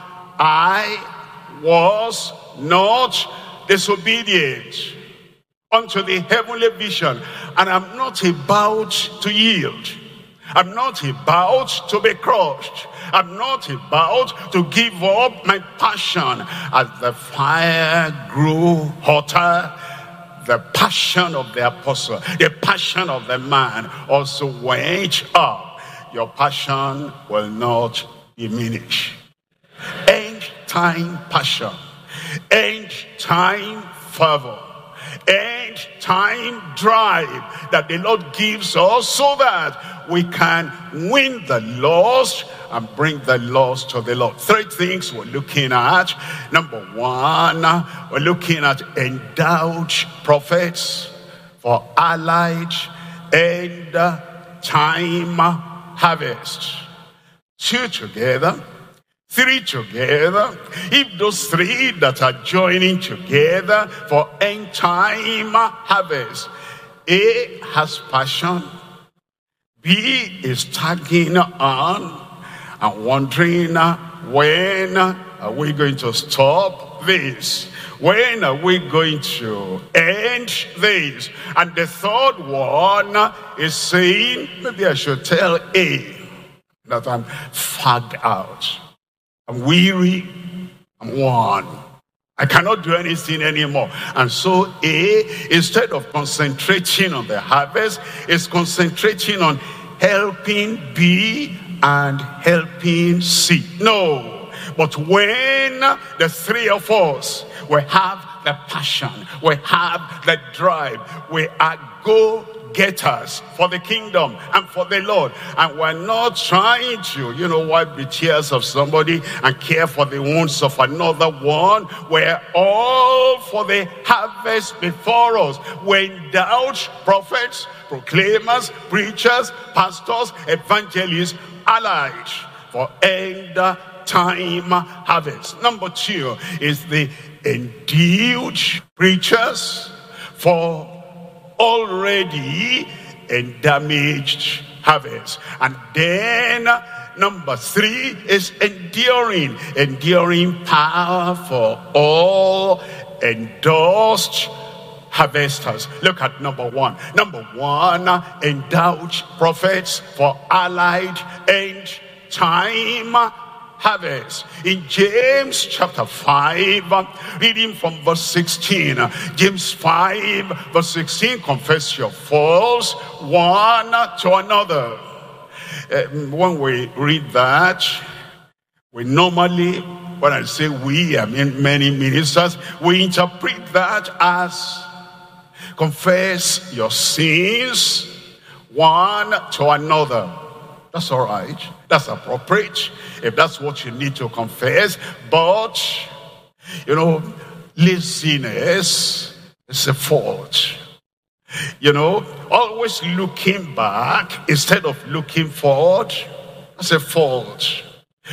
I was not disobedient unto the heavenly vision, and I'm not about to yield. I'm not about to be crushed. I'm not about to give up my passion. As the fire grew hotter, the passion of the apostle, the passion of the man also went up. Your passion will not diminish. End time passion, end time fervor, end time drive that the Lord gives us so that we can win the lost and bring the lost to the Lord. Three things we're looking at. Number one, we're looking at endowed prophets for allied end time harvest. Two together, three together. If those three that are joining together for end time harvest, A has passion, B is tagging on and wondering, when are we going to stop this? When are we going to end this? And the third one is saying, maybe I should tell A that I'm fagged out. I'm weary, I'm worn. I cannot do anything anymore. And so A, instead of concentrating on the harvest, is concentrating on helping B and helping C. No, but when the three of us, we have the passion, we have the drive, we are go-getters for the kingdom and for the Lord, and we're not trying to, wipe the tears of somebody and care for the wounds of another one. We're all for the harvest before us. We're endowed prophets, proclaimers, preachers, pastors, evangelists, allied for end time harvest. Number two is the endued preachers for already and damaged harvest. And then number 3 is enduring power for all endorsed harvesters. Look at number 1. Number 1, endowed prophets for allied end time harvest. In James chapter 5, reading from verse 16. James 5 verse 16, confess your faults one to another. When we read that, we normally, when I say we, I mean many ministers, we interpret that as confess your sins one to another. That's all right. That's appropriate if that's what you need to confess. But, laziness is a fault. Always looking back instead of looking forward, that's a fault.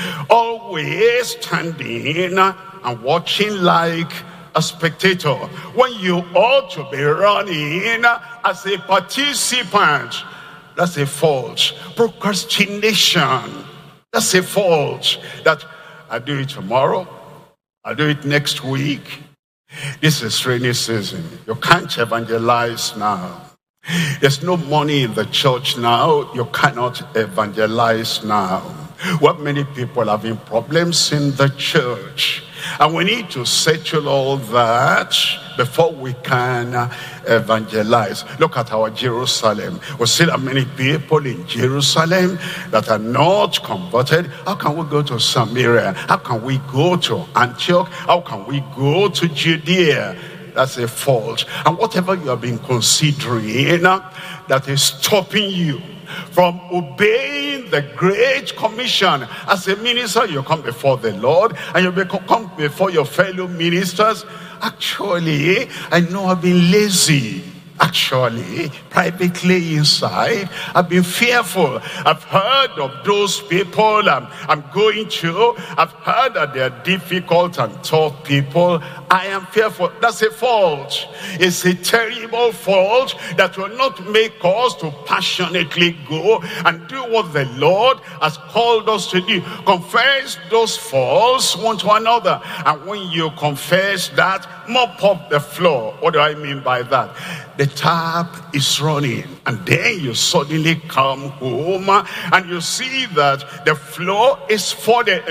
Always standing and watching like a spectator when you ought to be running as a participant, that's a fault. Procrastination, that's a fault. That I'll do it tomorrow, I'll do it next week. This is rainy season. You can't evangelize now. There's no money in the church now. You cannot evangelize now. What many people are having problems in the church. And we need to settle all that before we can evangelize. Look at our Jerusalem. We see that many people in Jerusalem that are not converted. How can we go to Samaria? How can we go to Antioch? How can we go to Judea? That's a fault. And whatever you have been considering that is stopping you from obeying the Great Commission. As a minister, you come before the Lord and you come before your fellow ministers. Actually, I know I've been lazy. Actually, privately inside, I've been fearful. I've heard of those people I'm going to. I've heard that they're difficult and tough people. I am fearful. That's a fault. It's a terrible fault that will not make us to passionately go and do what the Lord has called us to do. Confess those faults one to another. And when you confess that, mop up the floor. What do I mean by that? The tap is running, and then you suddenly come home and you see that the floor is flooded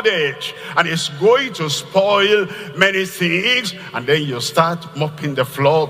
and it's going to spoil many things. And then you start mopping the floor,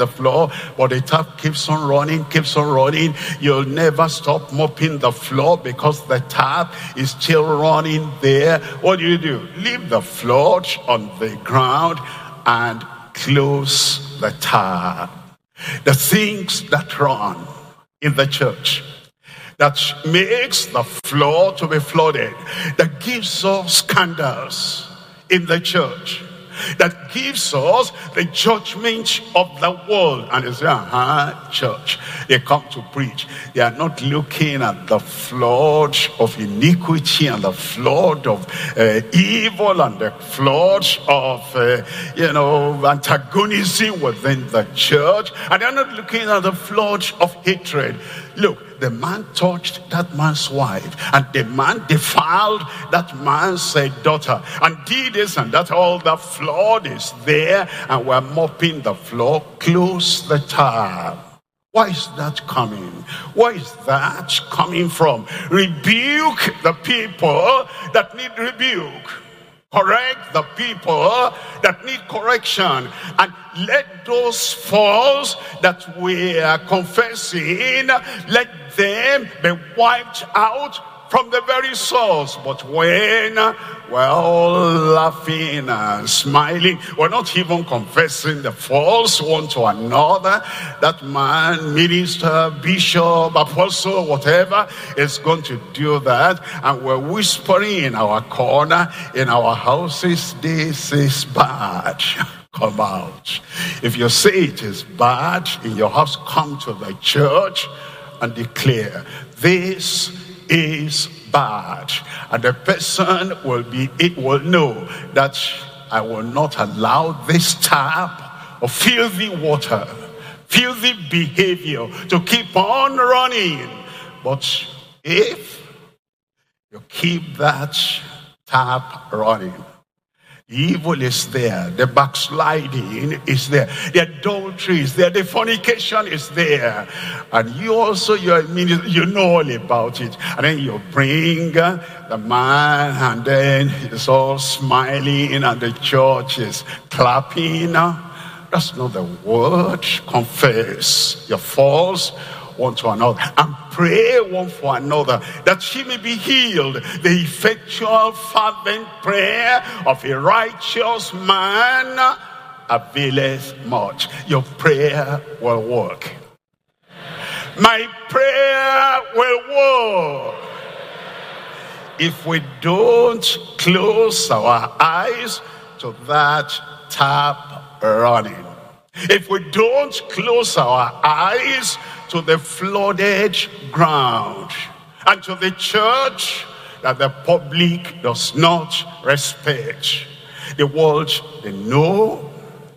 but the tap keeps on running. You'll never stop mopping the floor because the tap is still running there. What do? Leave the floor on the ground and close the tap. The things that run in the church, that makes the floor to be flooded, that gives us scandals in the church, that gives us the judgment of the world. And they say, church, they come to preach. They are not looking at the flood of iniquity and the flood of evil and the flood of, antagonism within the church. And they're not looking at the flood of hatred. Look, the man touched that man's wife, and the man defiled that man's daughter, and did this and that. All the flood is there, and we're mopping the floor. Close the tap. Why is that coming? Where is that coming from? Rebuke the people that need rebuke. Correct the people that need correction. And let those faults that we are confessing, let them be wiped out from the very source. But when we're all laughing and smiling, we're not even confessing the faults one to another. That man, minister, bishop, apostle, whatever, is going to do that. And we're whispering in our corner, in our houses, this is bad. Come out. If you say it is bad in your house, come to the church and declare, this is bad. And the person will know that I will not allow this tap of filthy water, filthy behavior to keep on running. But if you keep that tap running, the evil is there, the backsliding is there, the adultery is there, the fornication is there, and you also, you know all about it. And then you bring the man, and then it's all smiling, and the church is clapping. That's not the word. Confess your faults one to another and pray one for another, that she may be healed. The effectual fervent prayer of a righteous man availeth much. Your prayer will work. My prayer will work. If we don't close our eyes to that tap running, if we don't close our eyes to the flooded ground and to the church that the public does not respect, the world, they know,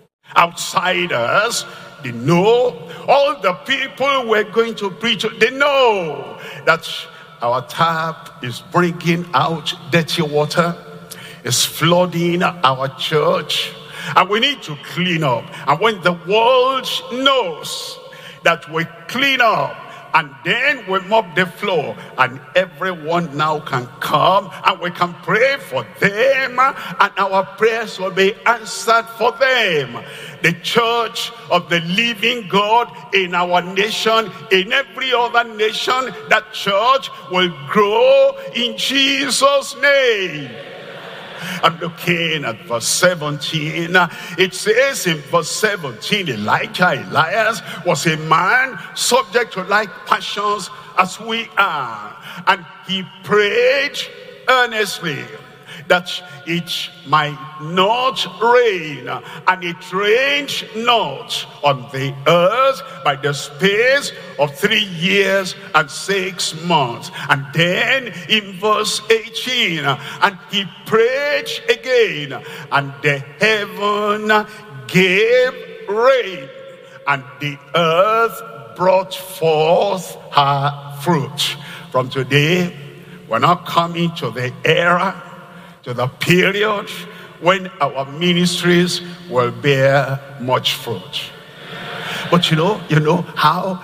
outsiders, they know, all the people we're going to preach to, they know that our tap is bringing out dirty water, is flooding our church, and we need to clean up. And when the world knows that we clean up and then we mop the floor, and everyone now can come and we can pray for them, and our prayers will be answered for them. The church of the living God in our nation, in every other nation, that church will grow in Jesus' name. I'm looking at verse 17. It says in verse 17, Elias was a man subject to like passions as we are, and he prayed earnestly that it might not rain, and it rained not on the earth by the space of 3 years and 6 months. And then in verse 18, and he prayed again, and the heaven gave rain, and the earth brought forth her fruit. From today, we're not coming to the era, to the period when our ministries will bear much fruit. But you know how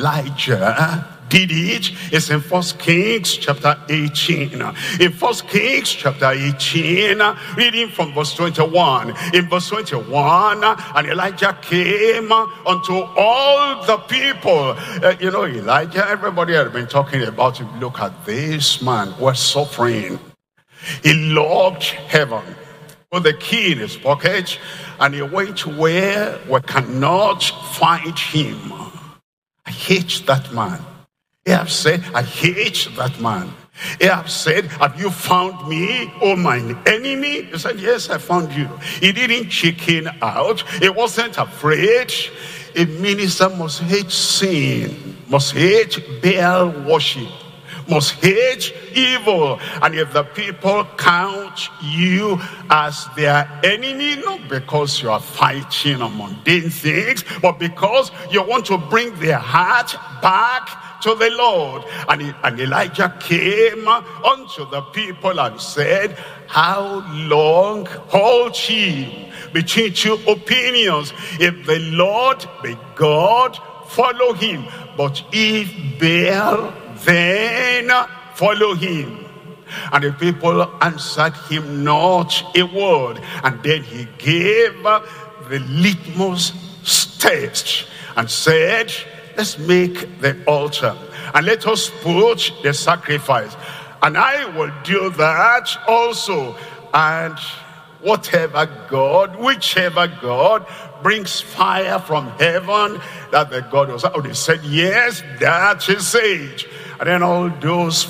Elijah did it is in 1 Kings chapter 18. In 1 Kings chapter 18, reading from verse 21. In verse 21, and Elijah came unto all the people. Elijah, everybody had been talking about him. Look at this man was suffering. He loved heaven, put the key in his pocket, and he went where we cannot find him. I hate that man. Ahab said, I hate that man. Ahab said, have you found me, oh mine enemy? He said, yes, I found you. He didn't chicken out. He wasn't afraid. A minister must hate sin, must hate Baal worship, must hate evil. And if the people count you as their enemy, not because you are fighting on mundane things, but because you want to bring their heart back to the Lord. And Elijah came unto the people and said, how long halt ye between two opinions? If the Lord be God, follow him. But if Baal, then follow him. And the people answered him not a word. And then he gave the litmus test and said, let's make the altar and let us put the sacrifice, and I will do that also. And whichever God brings fire from heaven, that the God was. Oh, they said, yes, that is it. And then all those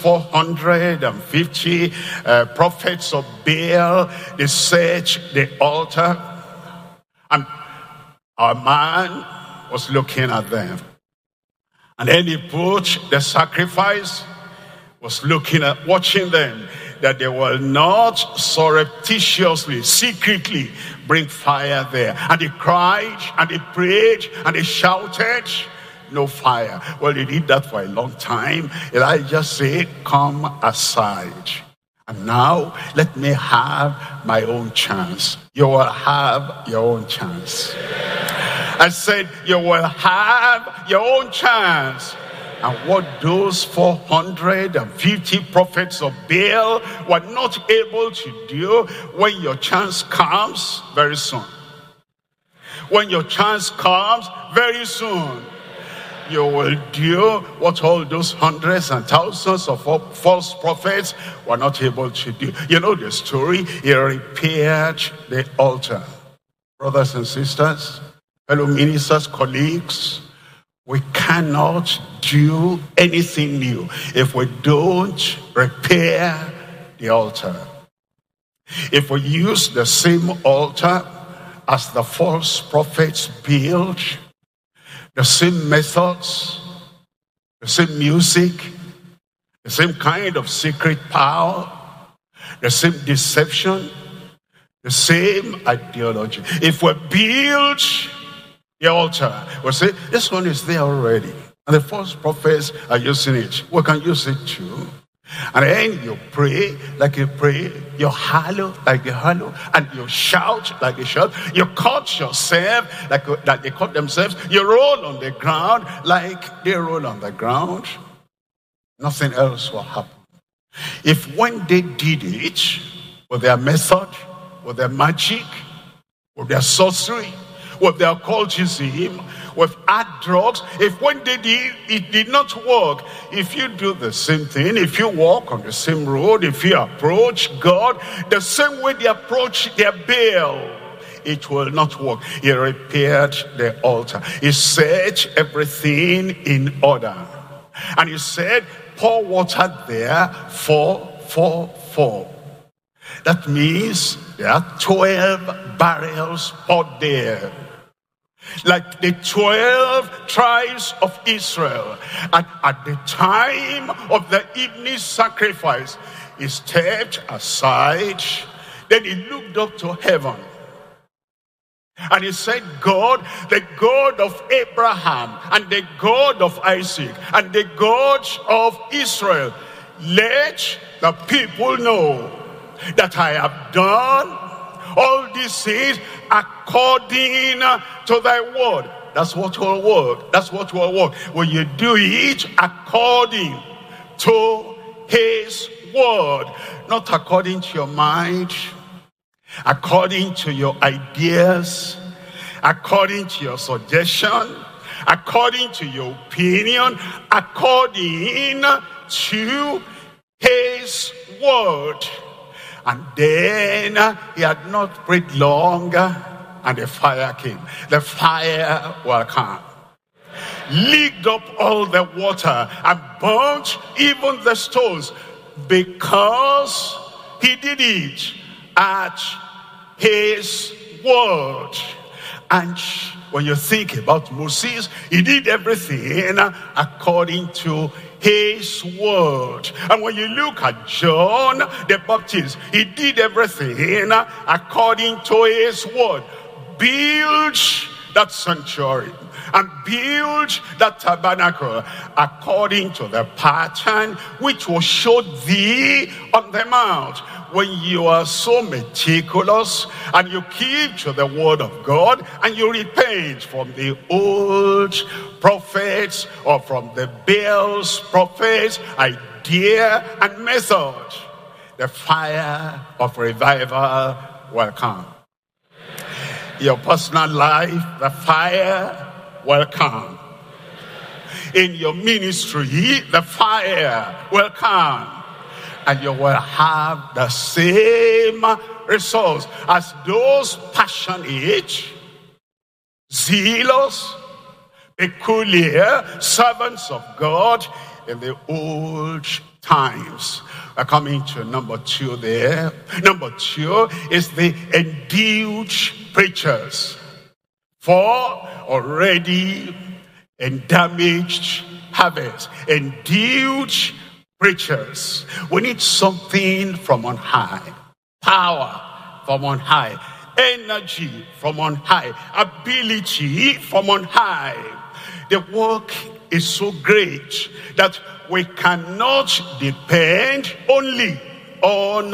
450 prophets of Baal, they set the altar, and our man was looking at them. And then he put the sacrifice, was watching them. that they will not surreptitiously, secretly bring fire there. And they cried, and they prayed, and they shouted, no fire. Well, they did that for a long time. Elijah said, come aside. And now, let me have my own chance. You will have your own chance. I said, you will have your own chance. And what those 450 prophets of Baal were not able to do, when your chance comes, very soon. When your chance comes, very soon, you will do what all those hundreds and thousands of false prophets were not able to do. You know the story. He repaired the altar. Brothers and sisters, fellow ministers, colleagues, we cannot do anything new if we don't repair the altar. If we use the same altar as the false prophets built, the same methods, the same music, the same kind of secret power, the same deception, the same ideology. If we build the altar, we'll say, this one is there already. And the false prophets are using it. We can use it too. And then you pray like you pray, you hallow like you hallow, and you shout like you shout, you cut yourself like they cut themselves, you roll on the ground like they roll on the ground. Nothing else will happen. If when they did it with their method, with their magic, with their sorcery, with their occultism, with hard drugs, if when they did, it did not work, if you do the same thing, if you walk on the same road, if you approach God the same way they approach their Baal, it will not work. He repaired the altar. He set everything in order. And he said, pour water there 4. That means there are 12 barrels poured there. Like the 12 tribes of Israel. And at the time of the evening sacrifice, he stepped aside. Then he looked up to heaven. And he said, God, the God of Abraham, and the God of Isaac, and the God of Israel, let the people know that I have done all these things according to thy word. That's what will work. That's what will work. When you do it according to his word, not according to your mind, according to your ideas, according to your suggestion, according to your opinion, according to his word. And then he had not prayed long, and the fire came. The fire will come. Licked up all the water and burnt even the stones, because he did it at his word. And when you think about Moses, he did everything according to his word. And when you look at John the Baptist, he did everything according to his word. Build that sanctuary and build that tabernacle according to the pattern which was showed thee on the mount. When you are so meticulous and you keep to the word of God and you repent from the old prophets or from the Baal's prophets idea and method, the fire of revival will come. Your personal life, the fire will come. In your ministry, the fire will come. And you will have the same results as those passionate, zealous, peculiar servants of God in the old times. We're coming to number 2 there. Number 2 is the endued preachers. For already in damaged harvest, endued preachers, we need something from on high. Power from on high. Energy from on high. Ability from on high. The work is so great that we cannot depend only on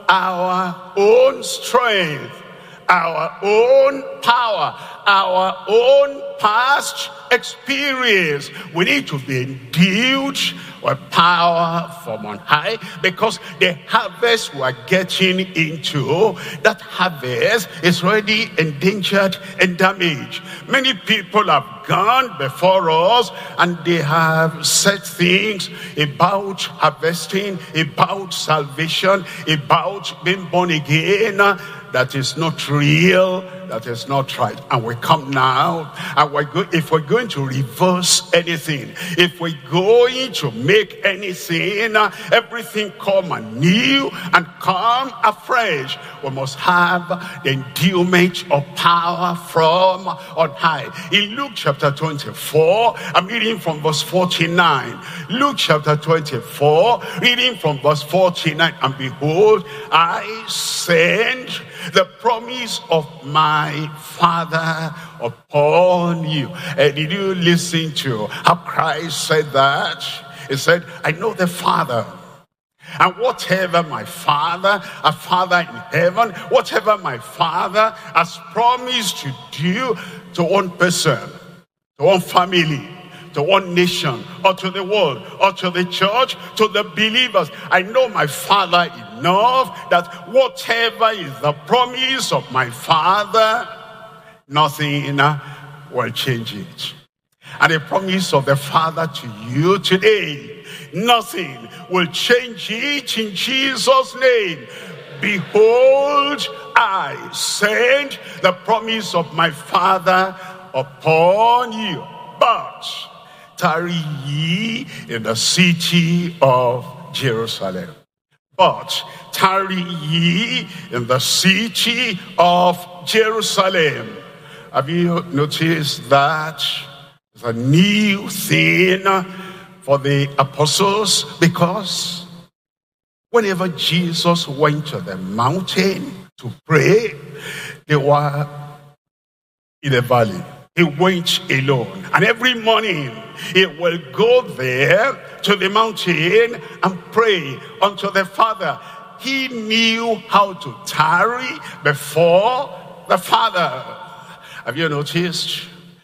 our own strength, our own power, our own past experience. We need to be endued with power from on high, because the harvest we are getting into, that harvest is already endangered and damaged. Many people have gone before us and they have said things about harvesting, about salvation, about being born again, that is not real, that is not right. And we come now, and if we're going to reverse anything, if we're going to make anything, everything come anew and come afresh, we must have the endowment of power from on high. In Luke chapter 24, I'm reading from verse 49. Luke chapter 24, reading from verse 49. And behold, I send the promise of my Father upon you. Did you listen to how Christ said that? He said, I know the Father, and whatever my Father, a Father in heaven, whatever my Father has promised to do to one person, to one family, to one nation, or to the world, or to the church, to the believers, I know my Father enough that whatever is the promise of my Father, nothing will change it. And the promise of the Father to you today, nothing will change it in Jesus' name. Behold, I send the promise of my Father upon you, but tarry ye in the city of Jerusalem. But tarry ye in the city of Jerusalem. Have you noticed that? It's a new thing for the apostles, because whenever Jesus went to the mountain to pray, they were in a valley. He went alone. And every morning, he will go there to the mountain and pray unto the Father. He knew how to tarry before the Father. Have you noticed?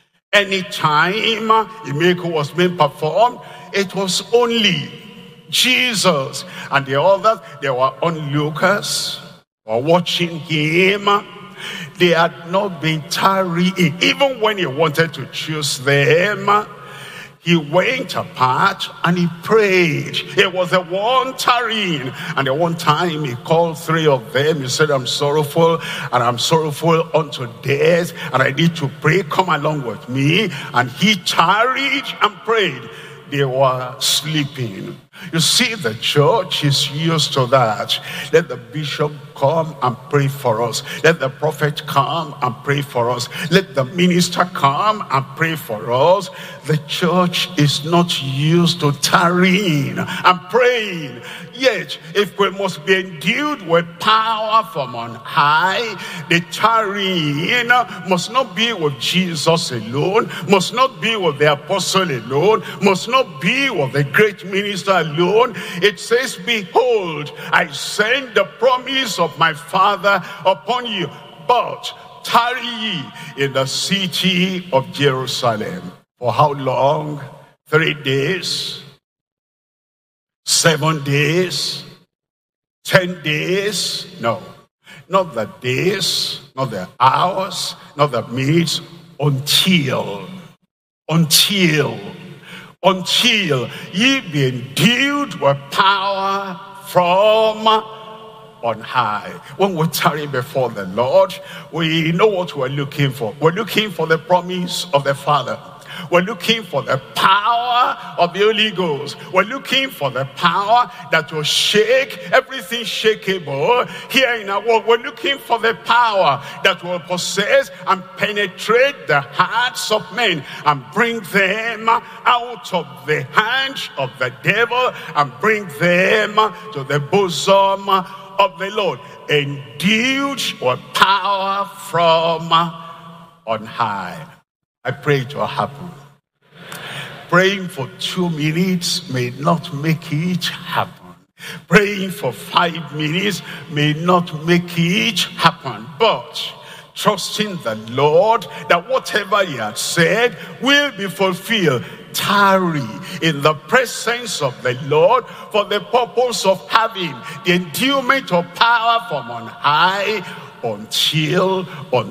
Anytime a miracle was being performed, it was only Jesus. And the others, they were onlookers, or watching him. They had not been tarrying. Even when he wanted to choose them, he went apart and he prayed. It was the one tarrying. And the one time he called 3 of them. He said, I'm sorrowful, and I'm sorrowful unto death, and I need to pray. Come along with me. And he tarried and prayed. They were sleeping. You see, the church is used to that. Let the bishop come and pray for us. Let the prophet come and pray for us. Let the minister come and pray for us. The church is not used to tarrying and praying. Yet, if we must be endued with power from on high, the tarrying must not be with Jesus alone, must not be with the apostle alone, must not be with the great minister alone. It says, behold, I send the promise of my Father upon you, but tarry ye in the city of Jerusalem. For how long? 3 days? 7 days? 10 days? No. Not the days, not the hours, not the minutes, until ye be endued with power from on high. When we tarry before the Lord, we know what we're looking for. We're looking for the promise of the Father. We're looking for the power of the Holy Ghost. We're looking for the power that will shake everything shakeable here in our world. We're looking for the power that will possess and penetrate the hearts of men and bring them out of the hands of the devil and bring them to the bosom of the Lord, endued with power from on high. I pray it will happen. Praying for 2 minutes may not make it happen. Praying for 5 minutes may not make it happen. But trusting the Lord that whatever he has said will be fulfilled. Tarry in the presence of the Lord for the purpose of having the endowment of power from on high until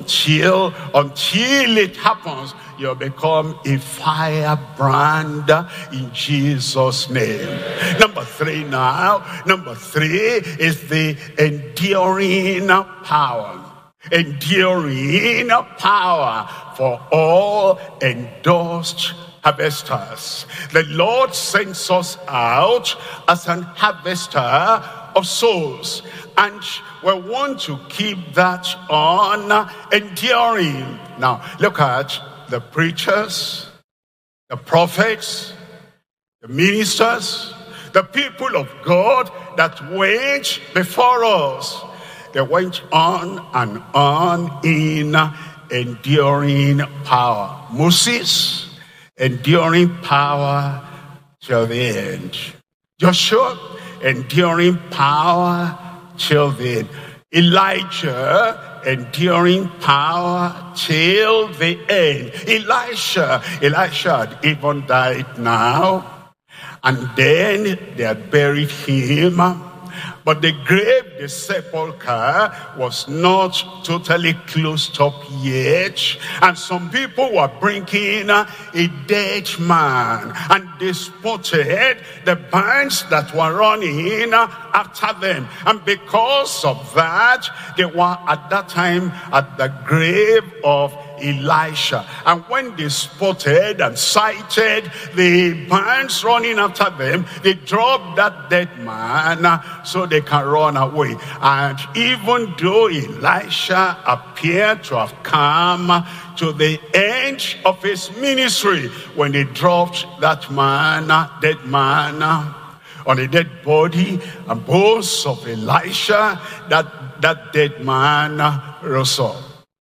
it happens. You'll become a firebrand in Jesus' name. Number 3 now. Number 3 is the enduring power. Enduring power for all endorsed harvesters. The Lord sends us out as an harvester of souls, and we want to keep that on enduring. Now look at the preachers, the prophets, the ministers, the people of God that went before us. They went on and on in enduring power. Moses, enduring power till the end. Joshua, enduring power till the end. Elijah, enduring power till the end. Elisha had even died now, and then they had buried him. But the grave, the sepulcher, was not totally closed up yet. And some people were bringing a dead man, and they spotted the bands that were running after them. And because of that, they were at that time at the grave of Elisha. And when they spotted and sighted the bands running after them, they dropped that dead man so they can run away. And even though Elisha appeared to have come to the end of his ministry, when they dropped that man, dead man, on a dead body, and bones of Elisha, that dead man rose up.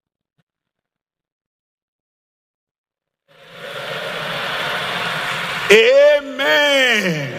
Amen.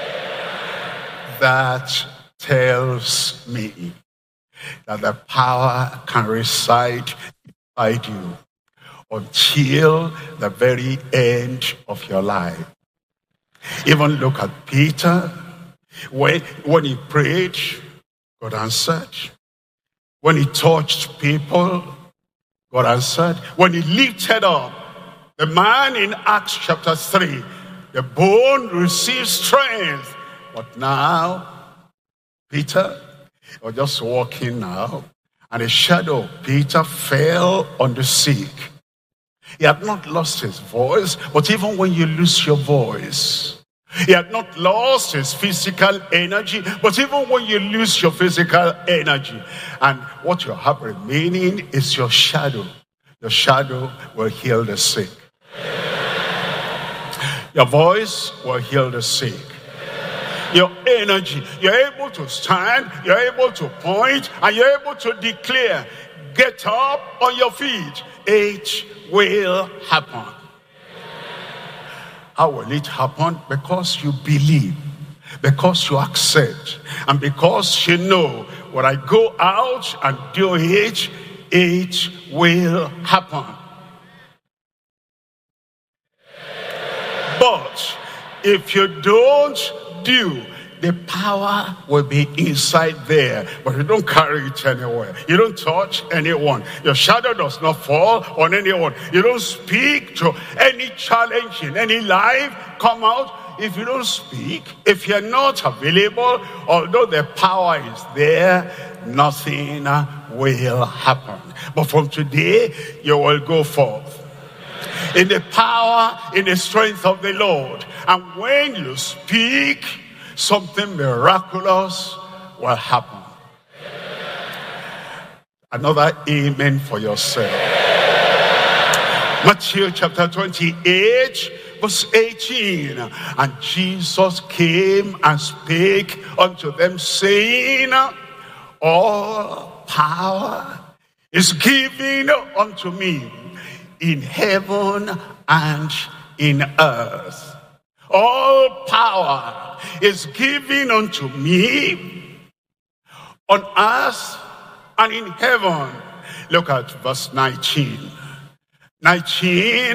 That tells me that the power can reside inside you until the very end of your life. Even look at Peter. When he prayed, God answered. When he touched people, God answered. When he lifted up the man in Acts chapter 3, the bone received strength. But now, Peter was just walking now, and the shadow of Peter fell on the sick. He had not lost his voice, but even when you lose your voice, he had not lost his physical energy, but even when you lose your physical energy, and what you have remaining is your shadow. Your shadow will heal the sick. Your voice will heal the sick. Your energy, you're able to stand, you're able to point, and you're able to declare, get up on your feet. It will happen. How will it happen? Because you believe, because you accept, and because you know when I go out and do it, it will happen. But if you don't do, the power will be inside there, but you don't carry it anywhere. You don't touch anyone. Your shadow does not fall on anyone. You don't speak to any challenge in any life come out. If you don't speak, if you're not available, although the power is there, nothing will happen. But from today, you will go forth. In the power, in the strength of the Lord. And when you speak, something miraculous will happen. Another amen for yourself. Matthew chapter 28, verse 18. And Jesus came and spake unto them, saying, all power is given unto me in heaven and in earth. All power is given unto me on earth and in heaven. Look at verse 19. 19,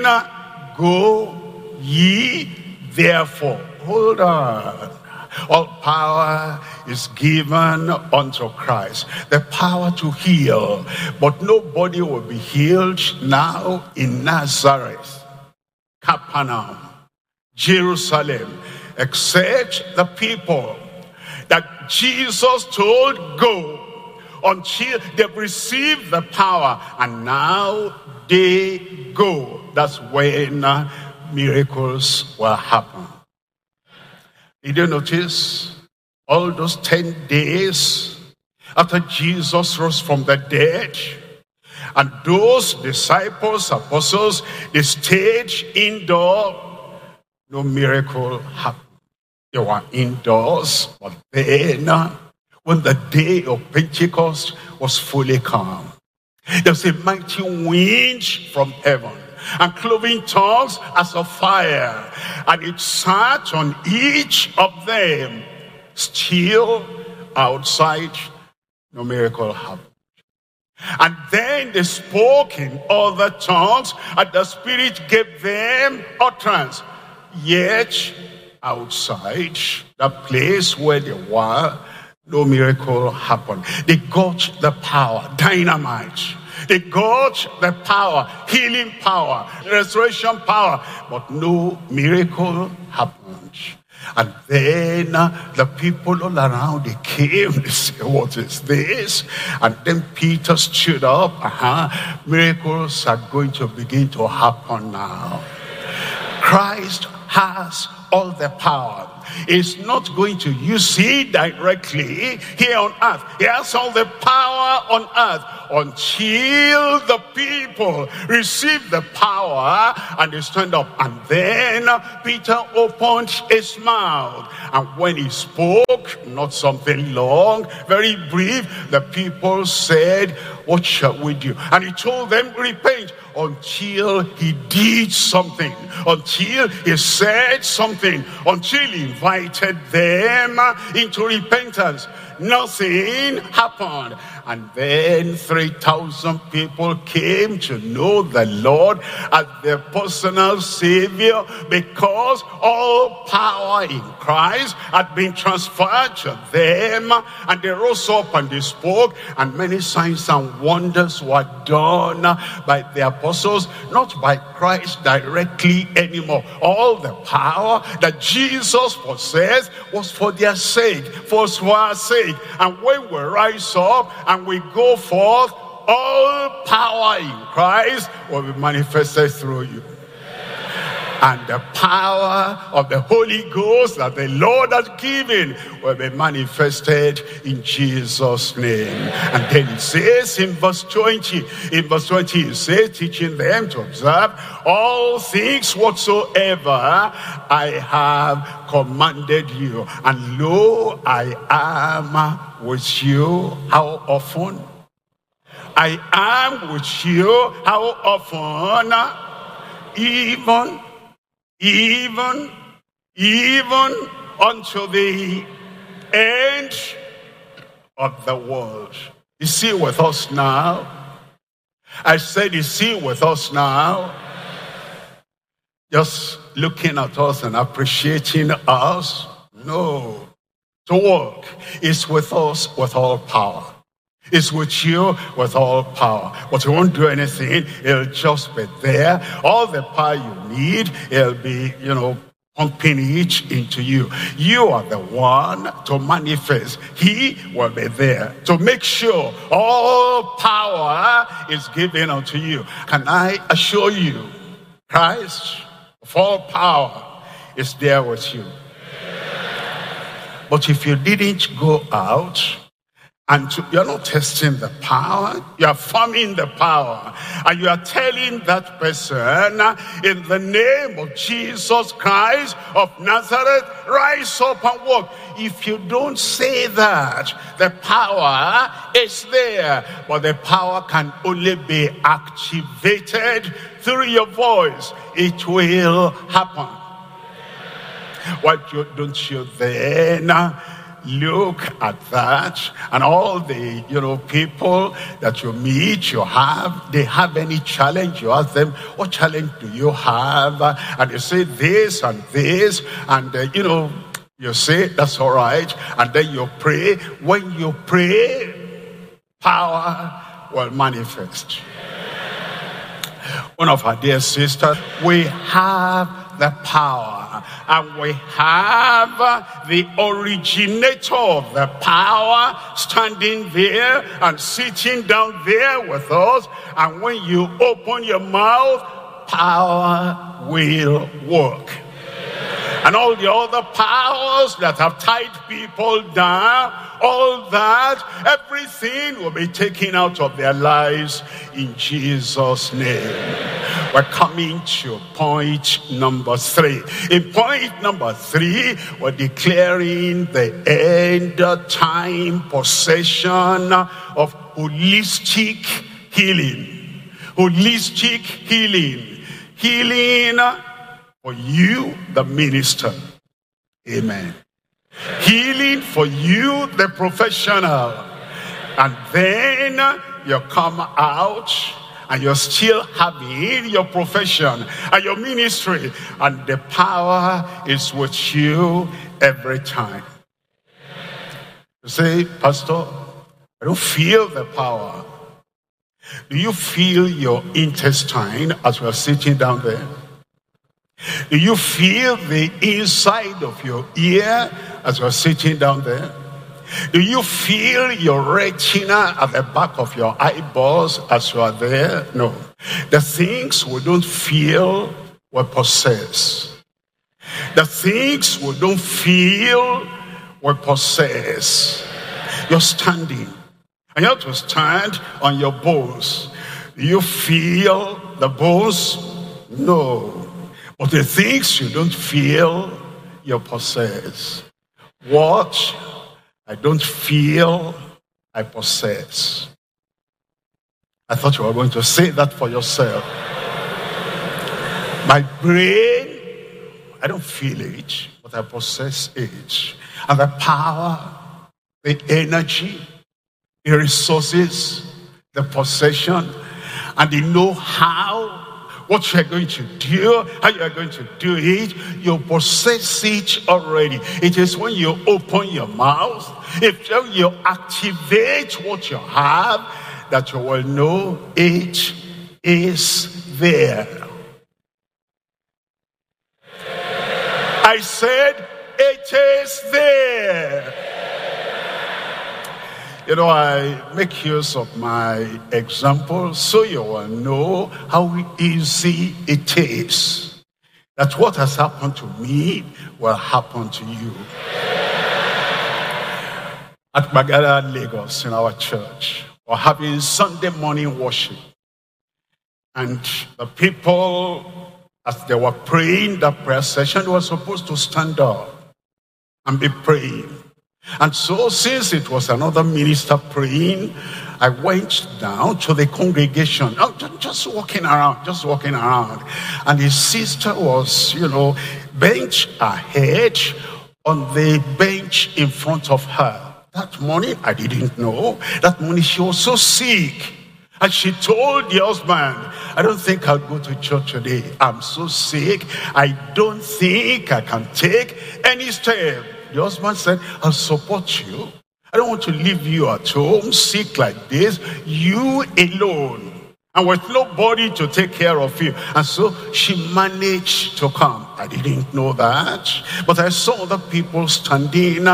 go ye therefore. Hold on. All power is given unto Christ. The power to heal. But nobody will be healed now in Nazareth, Capernaum, Jerusalem, except the people that Jesus told go, until they've received the power, and now they go. That's when miracles will happen. Did you notice all those 10 days after Jesus rose from the dead, and those disciples, apostles, they stayed indoor? No miracle happened. They were indoors, but then when the day of Pentecost was fully come, there was a mighty wind from heaven, and cloven tongues as of fire, and it sat on each of them. Still outside, no miracle happened. And then they spoke in other tongues, and the Spirit gave them utterance. Yet outside the place where they were, no miracle happened. They got the power, dynamite. They got the power, healing power, restoration power, but no miracle happened. And then the people all around, they came, they said, what is this? And then Peter stood up. Miracles are going to begin to happen now. Christ has all the power. Is not going to use it directly here on earth. He has all the power on earth until the people receive the power and they stand up. And then Peter opened his mouth, and when he spoke, not something long, very brief, the people said, what shall we do? And he told them, repent. Until he did something, until he said something, until he invited them into repentance, nothing happened. And then 3,000 people came to know the Lord as their personal Savior, because all power in Christ had been transferred to them. And they rose up and they spoke, and many signs and wonders were done by the apostles, not by Christ directly anymore. All the power that Jesus possessed was for their sake, for our sake. And when we rise up and we go forth, all power in Christ will be manifested through you. And the power of the Holy Ghost that the Lord has given will be manifested in Jesus' name. And then it says in verse 20, it says, teaching them to observe all things whatsoever I have commanded you. And lo, I am with you. How often? I am with you. How often? Even unto the end of the world. Is he with us now? I said, is he with us now? Just looking at us and appreciating us? No. To work is with us with all power. It's with you with all power. But he won't do anything. It'll just be there. All the power you need, it'll be, pumping it into you. You are the one to manifest. He will be there to make sure all power is given unto you. Can I assure you, Christ of all power is there with you. But if you didn't go out, and you're not testing the power, you are forming the power, and you are telling that person, in the name of Jesus Christ of Nazareth, rise up and walk. If you don't say that, the power is there, but the power can only be activated through your voice. It will happen. Why don't you then look at that, and all the people that you meet, they have any challenge, you ask them, what challenge do you have? And you say this and this, and you say that's all right, and then you pray. When you pray, power will manifest. One of our dear sisters, we have the power, and we have the originator of the power standing there and sitting down there with us. And when you open your mouth, power will work. And all the other powers that have tied people down, all that, everything will be taken out of their lives in Jesus' name. We're coming to point number 3. In point number 3, we're declaring the end time possession of holistic healing. Holistic healing. Healing for you, the minister. Amen. Healing for you, the professional. And then you come out and you're still having your profession and your ministry, and the power is with you every time. You say, Pastor, I don't feel the power. Do you feel your intestine as we're sitting down there? Do you feel the inside of your ear as you're sitting down there? Do you feel your retina at the back of your eyeballs as you are there? No. The things we don't feel, we possess. The things we don't feel, we possess. You're standing, and you have to stand on your bones. Do you feel the bones? No. But the things you don't feel, you possess. What I don't feel, I possess. I thought you were going to say that for yourself. My brain, I don't feel it, but I possess it. And the power, the energy, the resources, the possession, and the know-how, what you are going to do, how you are going to do it, you possess it already. It is when you open your mouth, if you activate what you have, that you will know it is there. I said, it is there. I make use of my example so you will know how easy it is. That what has happened to me will happen to you. At Bagada, Lagos, in our church, we're having Sunday morning worship. And the people, as they were praying that prayer session, were supposed to stand up and be praying. And so, since it was another minister praying, I went down to the congregation, just walking around. And his sister was, bench ahead on the bench in front of her. That morning, I didn't know. That morning, she was so sick. And she told the husband, I don't think I'll go to church today. I'm so sick. I don't think I can take any step. The husband said, I'll support you. I don't want to leave you at home sick like this, you alone, and with nobody to take care of you. And so she managed to come. I didn't know that. But I saw the people standing,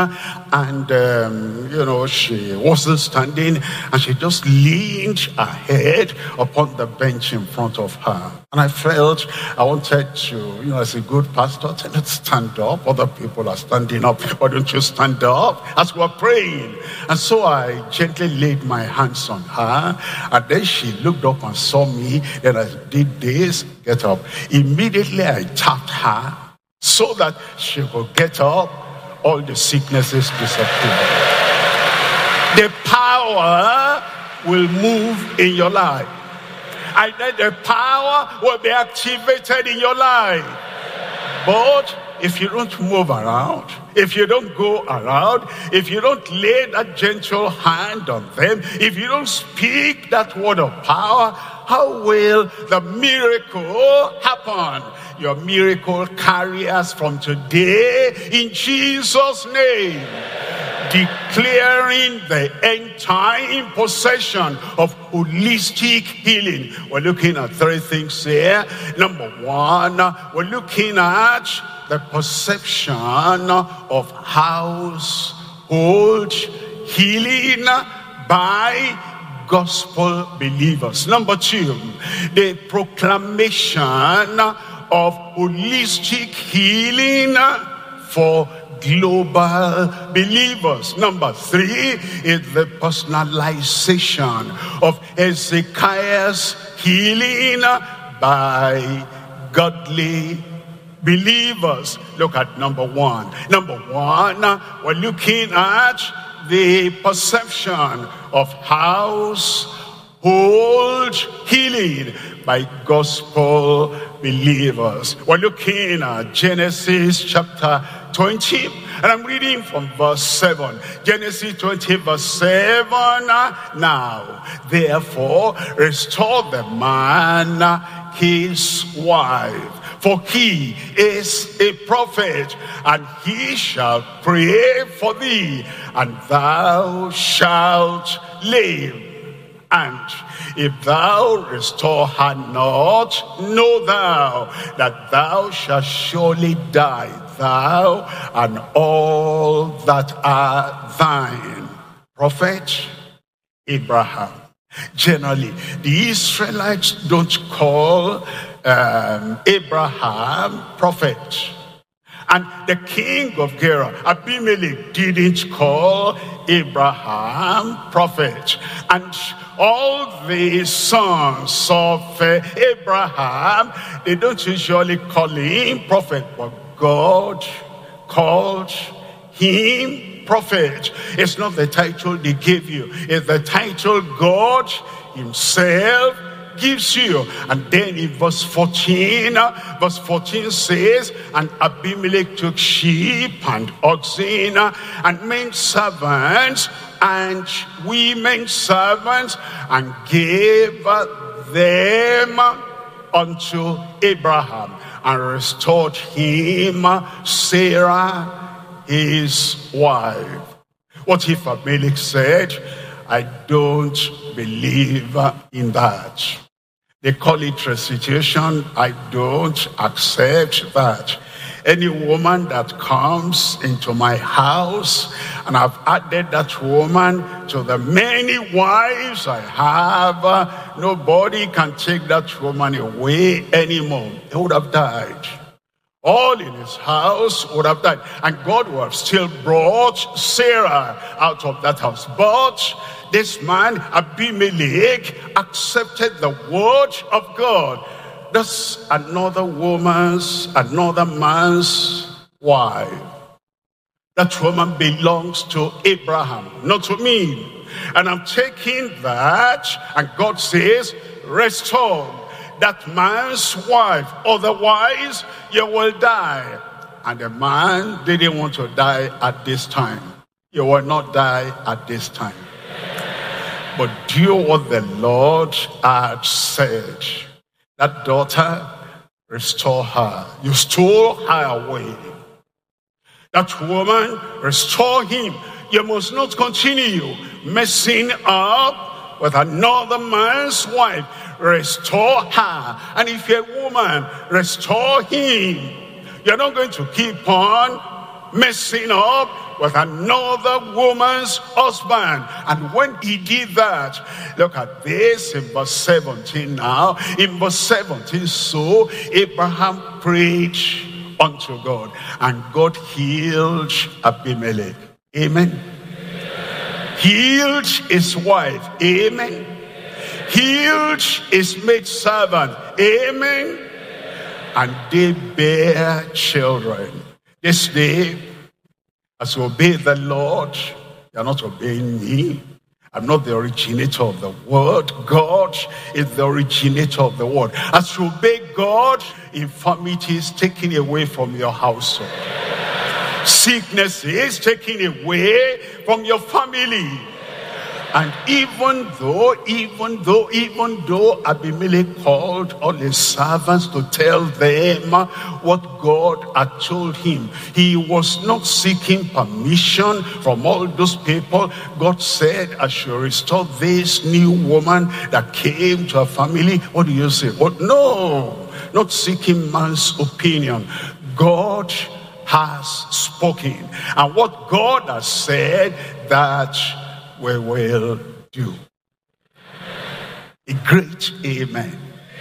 and, she wasn't standing, and she just leaned her head upon the bench in front of her. And I felt I wanted to, as a good pastor, tell her to stand up. Other people are standing up. Why don't you stand up as we're praying? And so I gently laid my hands on her. And then she looked up and saw me. Then I did this, get up. Immediately I tapped her so that she could get up. All the sicknesses disappeared. The power will move in your life. And then the power will be activated in your life. But if you don't move around, if you don't go around, if you don't lay that gentle hand on them, if you don't speak that word of power, how will the miracle happen? Your miracle carriers from today in Jesus' name. Declaring the end time possession of holistic healing. We're looking at three things here. Number one, we're looking at the perception of household healing by gospel believers. Number two, the proclamation of holistic healing for global believers. Number three is the personalization of Hezekiah's healing by godly believers. Look at number one. Number one, we're looking at the perception of household healing by gospel believers. We're looking at Genesis chapter 20, and I'm reading from verse 7. Genesis 20 verse 7. Now, therefore, restore the man his wife, for he is a prophet, and he shall pray for thee, and thou shalt live. And if thou restore her not, know thou that thou shalt surely die, thou and all that are thine. Prophet Abraham. Generally, the Israelites don't call Abraham prophet. And the king of Gerar, Abimelech, didn't call Abraham prophet. And all the sons of Abraham, they don't usually call him prophet, but God called him prophet. It's not the title they gave you. It's the title God himself gives you. And then in verse 14 says, and Abimelech took sheep and oxen and men servants and women servants and gave them unto Abraham and restored him Sarah his wife. What if Abimelech said, I don't believe in that? They call it restitution. I don't accept that. Any woman that comes into my house, and I've added that woman to the many wives I have, nobody can take that woman away anymore. He would have died. All in his house would have died. And God would have still brought Sarah out of that house. But this man, Abimelech, accepted the word of God. That's another man's wife. That woman belongs to Abraham, not to me. And I'm taking that, and God says, restore that man's wife, otherwise you will die. And the man didn't want to die at this time. You will not die at this time. But do what the Lord had said. That daughter, restore her. You stole her away. That woman, restore him. You must not continue messing up with another man's wife. Restore her. And if you're a woman, restore him. You're not going to keep on messing up with another woman's husband. And when he did that, look at this in verse 17 now. In verse 17, so Abraham prayed unto God, and God healed Abimelech. Amen. Healed his wife. Amen. Healed his maidservant. Amen. And they bear children. This day, as you obey the Lord, you are not obeying me. I'm not the originator of the word. God is the originator of the word. As you obey God, infirmity is taken away from your household. Sickness is taken away from your family. And even though Abimelech called all his servants to tell them what God had told him, he was not seeking permission from all those people. God said, I shall restore this new woman that came to our family. What do you say? What? No, not seeking man's opinion. God has spoken. And what God has said, that we will do. A great amen.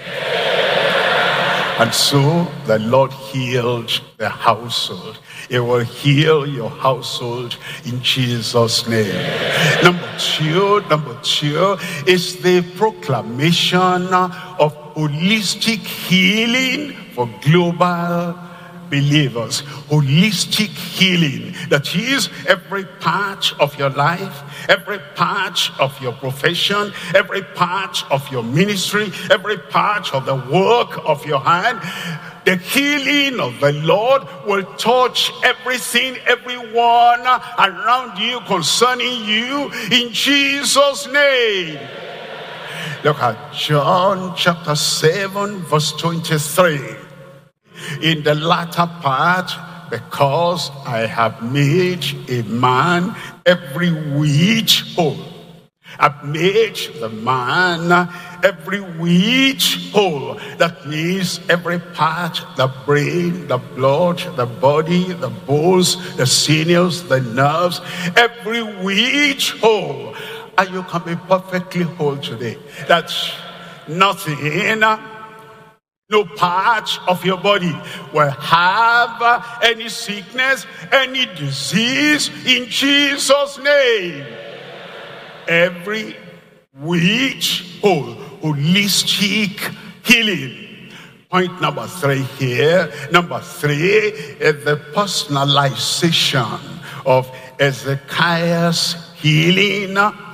And so the Lord healed the household. He will heal your household in Jesus' name. Number two is the proclamation of holistic healing for global believers. Holistic healing. That is, every part of your life, every part of your profession, every part of your ministry, every part of the work of your hand, the healing of the Lord will touch everything, everyone around you, concerning you, in Jesus' name. Look at John chapter 7 verse 23. In the latter part, because I have made a man every which whole. I've made the man every which whole. That means every part, the brain, the blood, the body, the bones, the sinews, the nerves, every which whole. And you can be perfectly whole today. That's nothing, no part of your body will have any sickness, any disease, in Jesus' name. Every which whole, holistic healing. Point number 3 here. Number 3 is the personalization of Hezekiah's healing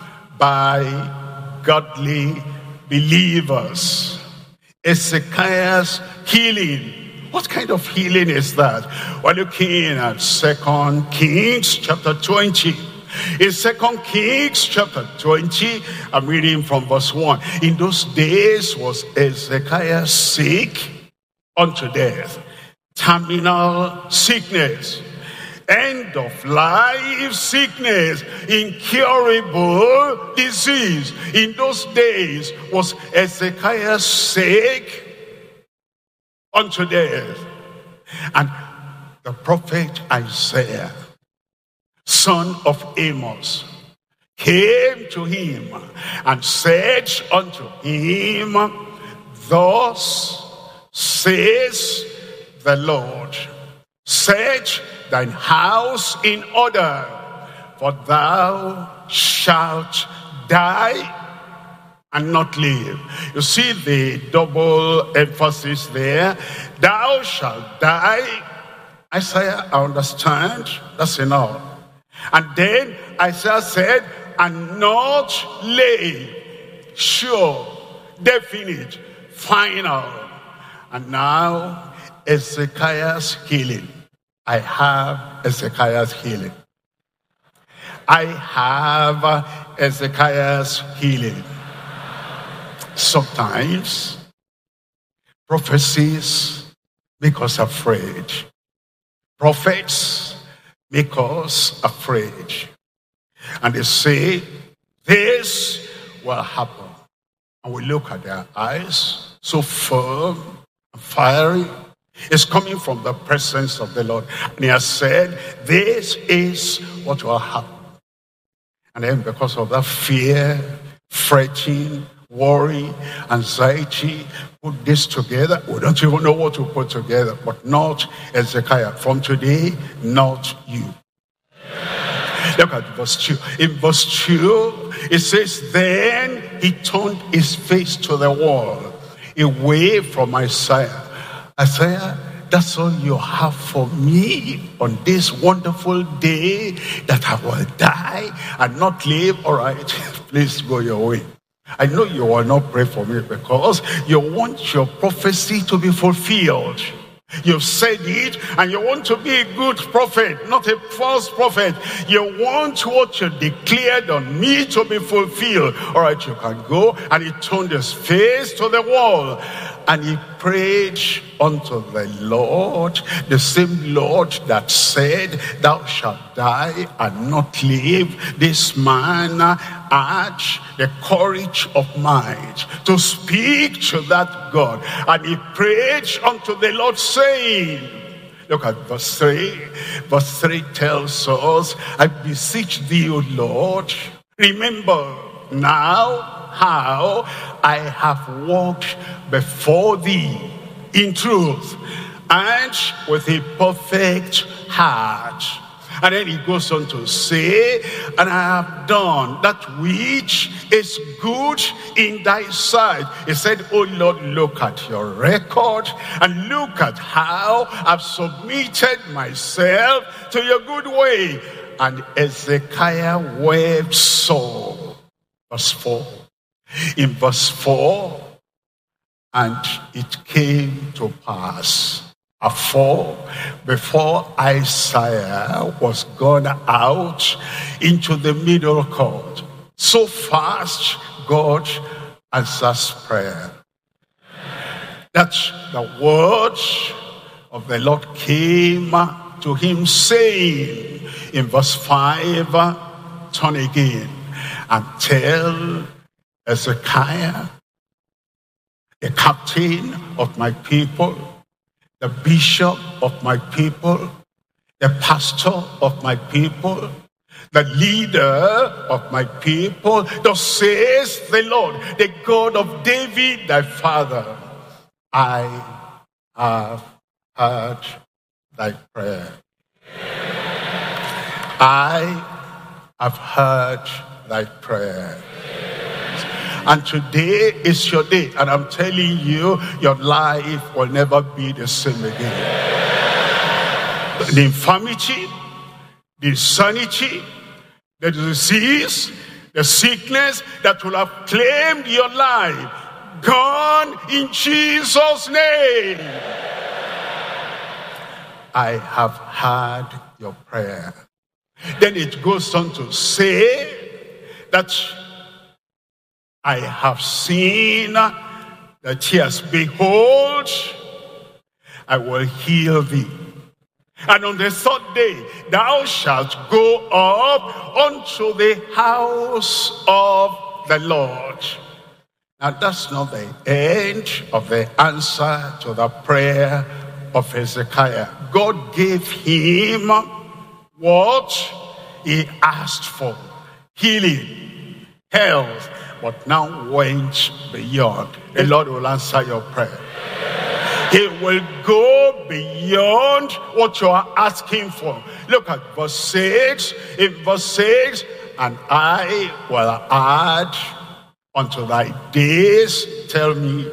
by godly believers. Hezekiah's healing. What kind of healing is that? We're looking at 2 Kings chapter 20. In 2 Kings chapter 20, I'm reading from verse 1. In those days was Hezekiah sick unto death, terminal sickness, end of life sickness, incurable disease. In those days was Hezekiah sick unto death. And the prophet Isaiah, son of Amos, came to him and said unto him, thus says the Lord, set thine house in order, for thou shalt die and not live. You see the double emphasis there. Thou shalt die. Isaiah, I understand. That's enough. And then Isaiah said, and not live. Sure, definite, final. And now Hezekiah's healing. I have Hezekiah's healing. I have Hezekiah's healing. Sometimes prophecies make us afraid. Prophets make us afraid. And they say, this will happen. And we look at their eyes, so firm and fiery. It's coming from the presence of the Lord. And he has said, this is what will happen. And then because of that fear, fretting, worry, anxiety, put this together. We don't even know what to put together, but not Hezekiah. From today, not you. Look at verse 2. In verse 2, it says, then he turned his face to the wall, away from Isaiah. Isaiah, that's all you have for me on this wonderful day that I will die and not live? All right, please go your way. I know you will not pray for me because you want your prophecy to be fulfilled. You've said it and you want to be a good prophet, not a false prophet. You want what you declared on me to be fulfilled. All right, you can go. And he turned his face to the wall and he prayed unto the Lord, the same Lord that said, thou shalt die and not live. This man had the courage of mind to speak to that God. And he prayed unto the Lord saying, look at verse 3. Verse 3 tells us, I beseech thee, O Lord, remember now how I have walked before thee in truth and with a perfect heart. And then he goes on to say, and I have done that which is good in thy sight. He said, oh Lord, look at your record and look at how I've submitted myself to your good way. And Hezekiah wept sore. Verse 4. In verse 4, and it came to pass, before Isaiah was gone out into the middle court, so fast God answers prayer, that the word of the Lord came to him saying, in verse 5, turn again and tell Hezekiah, the captain of my people, the bishop of my people, the pastor of my people, the leader of my people, thus says the Lord, the God of David thy father, I have heard thy prayer. I have heard thy prayer. And today is your day. And I'm telling you, your life will never be the same again. The infirmity, the insanity, the disease, the sickness that will have claimed your life, gone in Jesus' name. I have heard your prayer. Then it goes on to say that I have seen the tears. Behold, I will heal thee. And on the third day, thou shalt go up unto the house of the Lord. Now that's not the end of the answer to the prayer of Hezekiah. God gave him what he asked for. Healing, health, but now went beyond. The Lord will answer your prayer. He will go beyond what you are asking for. Look at verse 6. In verse 6, and I will add unto thy days, tell me,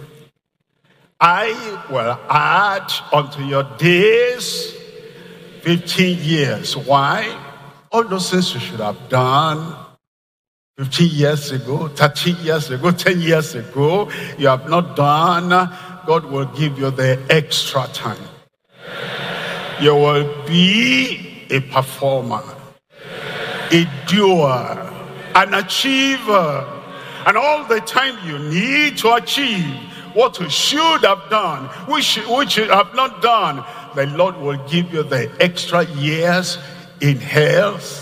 I will add unto your days 15 years. Why? All those things you should have done 15 years ago, 30 years ago, 10 years ago, you have not done, God will give you the extra time. You will be a performer, a doer, an achiever. And all the time you need to achieve what you should have done, which you have not done, the Lord will give you the extra years in health,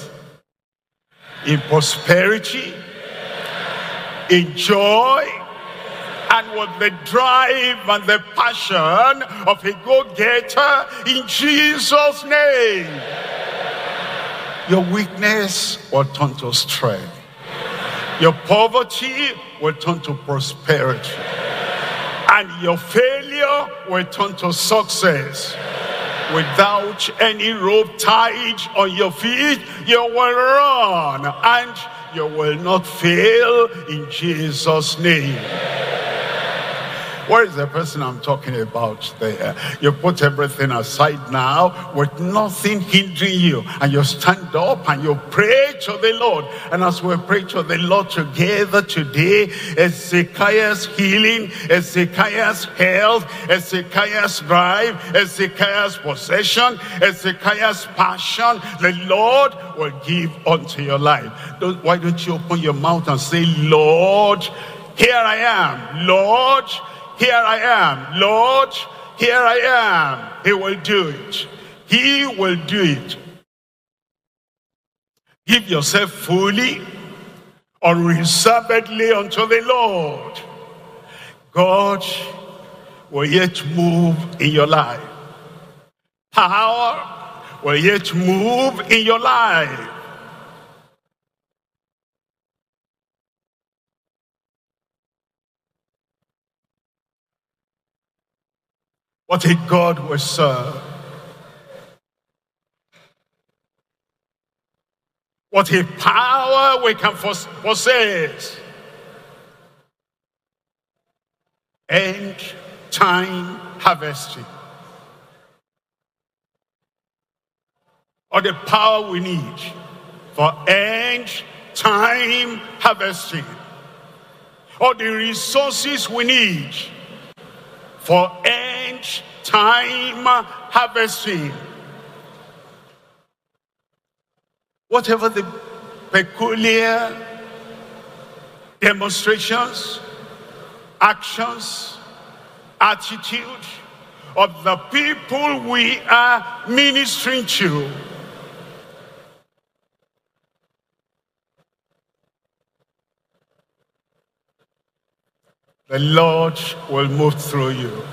in prosperity, in joy, and with the drive and the passion of a go-getter in Jesus' name. Your weakness will turn to strength. Your poverty will turn to prosperity. And your failure will turn to success. Without any rope tied on your feet, you will run and you will not fail in Jesus' name. Where is the person I'm talking about there? You put everything aside now with nothing hindering you, and you stand up and you pray to the Lord. And as we pray to the Lord together today, Hezekiah's healing, Hezekiah's health, Hezekiah's drive, Hezekiah's possession, Hezekiah's passion, the Lord will give unto your life. Why don't you open your mouth and say, Lord, here I am. Lord, here I am. Lord, here I am. He will do it. He will do it. Give yourself fully, unreservedly unto the Lord. God will yet move in your life. Power will yet move in your life. What a God we serve. What a power we can possess. End time harvesting. Or the power we need for end time harvesting. Or the resources we need for end time harvesting. Whatever the peculiar demonstrations, actions, attitude of the people we are ministering to, the Lord will move through you.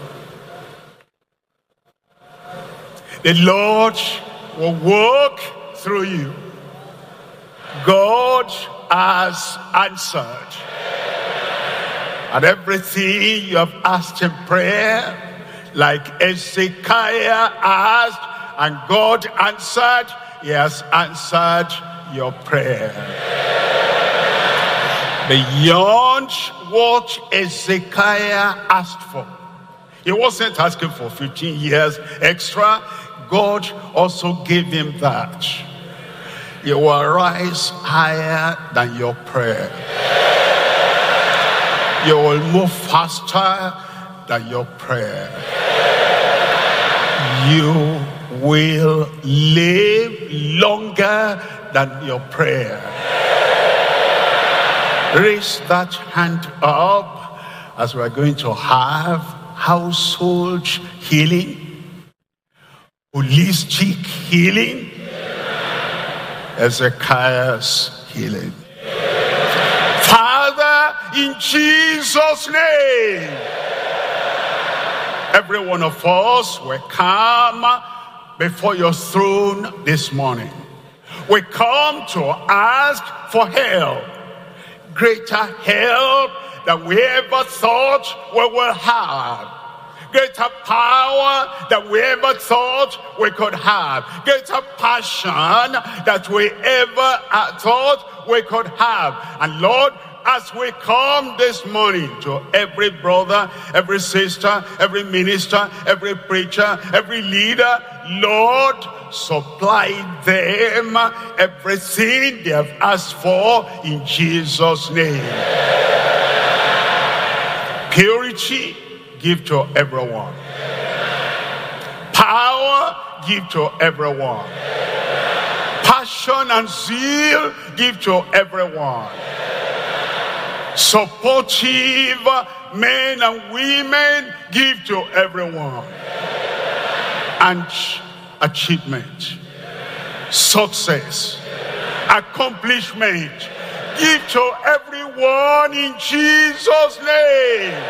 The Lord will work through you. God has answered. And everything you have asked in prayer, like Hezekiah asked, and God answered, he has answered your prayer. Beyond what Hezekiah asked for. He wasn't asking for 15 years extra. God also gave him that. You will rise higher than your prayer. You will move faster than your prayer. You will live longer than your prayer. Raise that hand up as we are going to have household healing, holistic healing, Hezekiah's healing. Father, in Jesus' name, every one of us will come before your throne this morning. We come to ask for help, greater help than we ever thought we will have. Greater power that we ever thought we could have. Greater passion that we ever thought we could have. And Lord, as we come this morning to every brother, every sister, every minister, every preacher, every leader, Lord, supply them everything they have asked for in Jesus' name. Purity, give to everyone. Power, give to everyone. Passion and zeal, give to everyone. Supportive men and women, give to everyone. And achievement, success, accomplishment, Give to everyone in Jesus' name.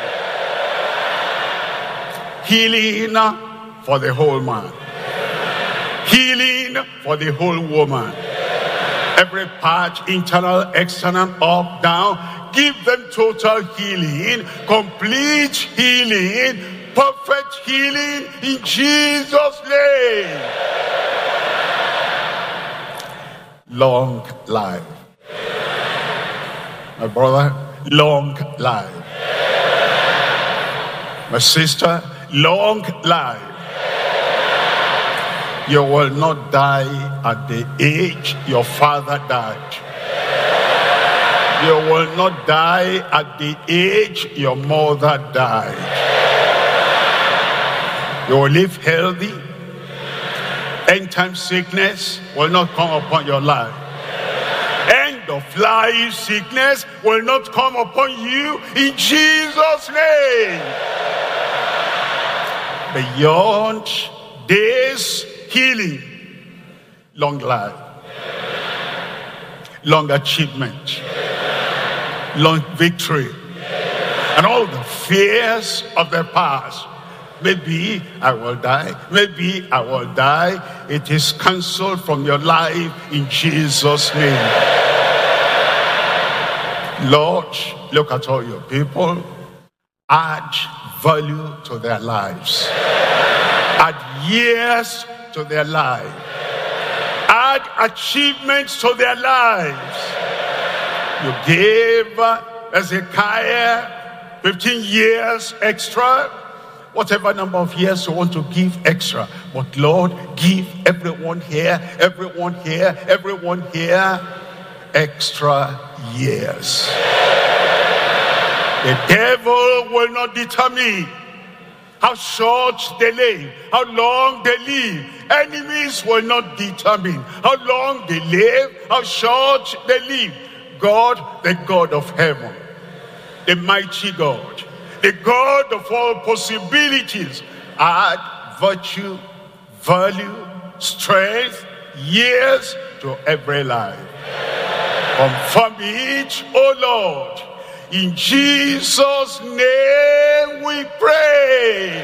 Healing for the whole man. Healing for the whole woman. Every part, internal, external, up, down. Give them total healing, complete healing, perfect healing in Jesus' name. Long life. My brother, long life. My sister, long life. You will not die at the age your father died. You will not die at the age your mother died. You will live healthy. End time sickness will not come upon your life. End of life sickness will not come upon you in Jesus' name. Beyond this healing, long life, long achievement, long victory, and all the fears of the past. Maybe I will die, maybe I will die. It is cancelled from your life in Jesus' name. Lord, look at all your people. Add value to their lives. Add years to their life. Add achievements to their lives. You gave Hezekiah 15 years extra. Whatever number of years you want to give extra. But Lord, give everyone here, everyone here, everyone here extra years. The devil will not determine how short they live, how long they live. Enemies will not determine how long they live, how short they live. God, the God of heaven, the mighty God, the God of all possibilities, add virtue, value, strength, years to every life. Confirm it, O Lord. In Jesus' name we pray.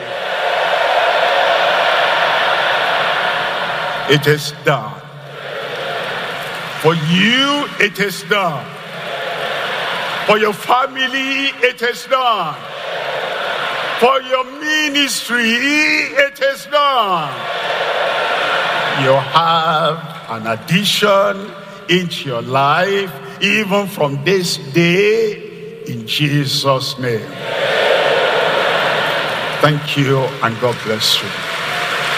It is done. For you, it is done. For your family, it is done. For your ministry, it is done. You have an addition into your life, even from this day, in Jesus' name. Thank you, and God bless you.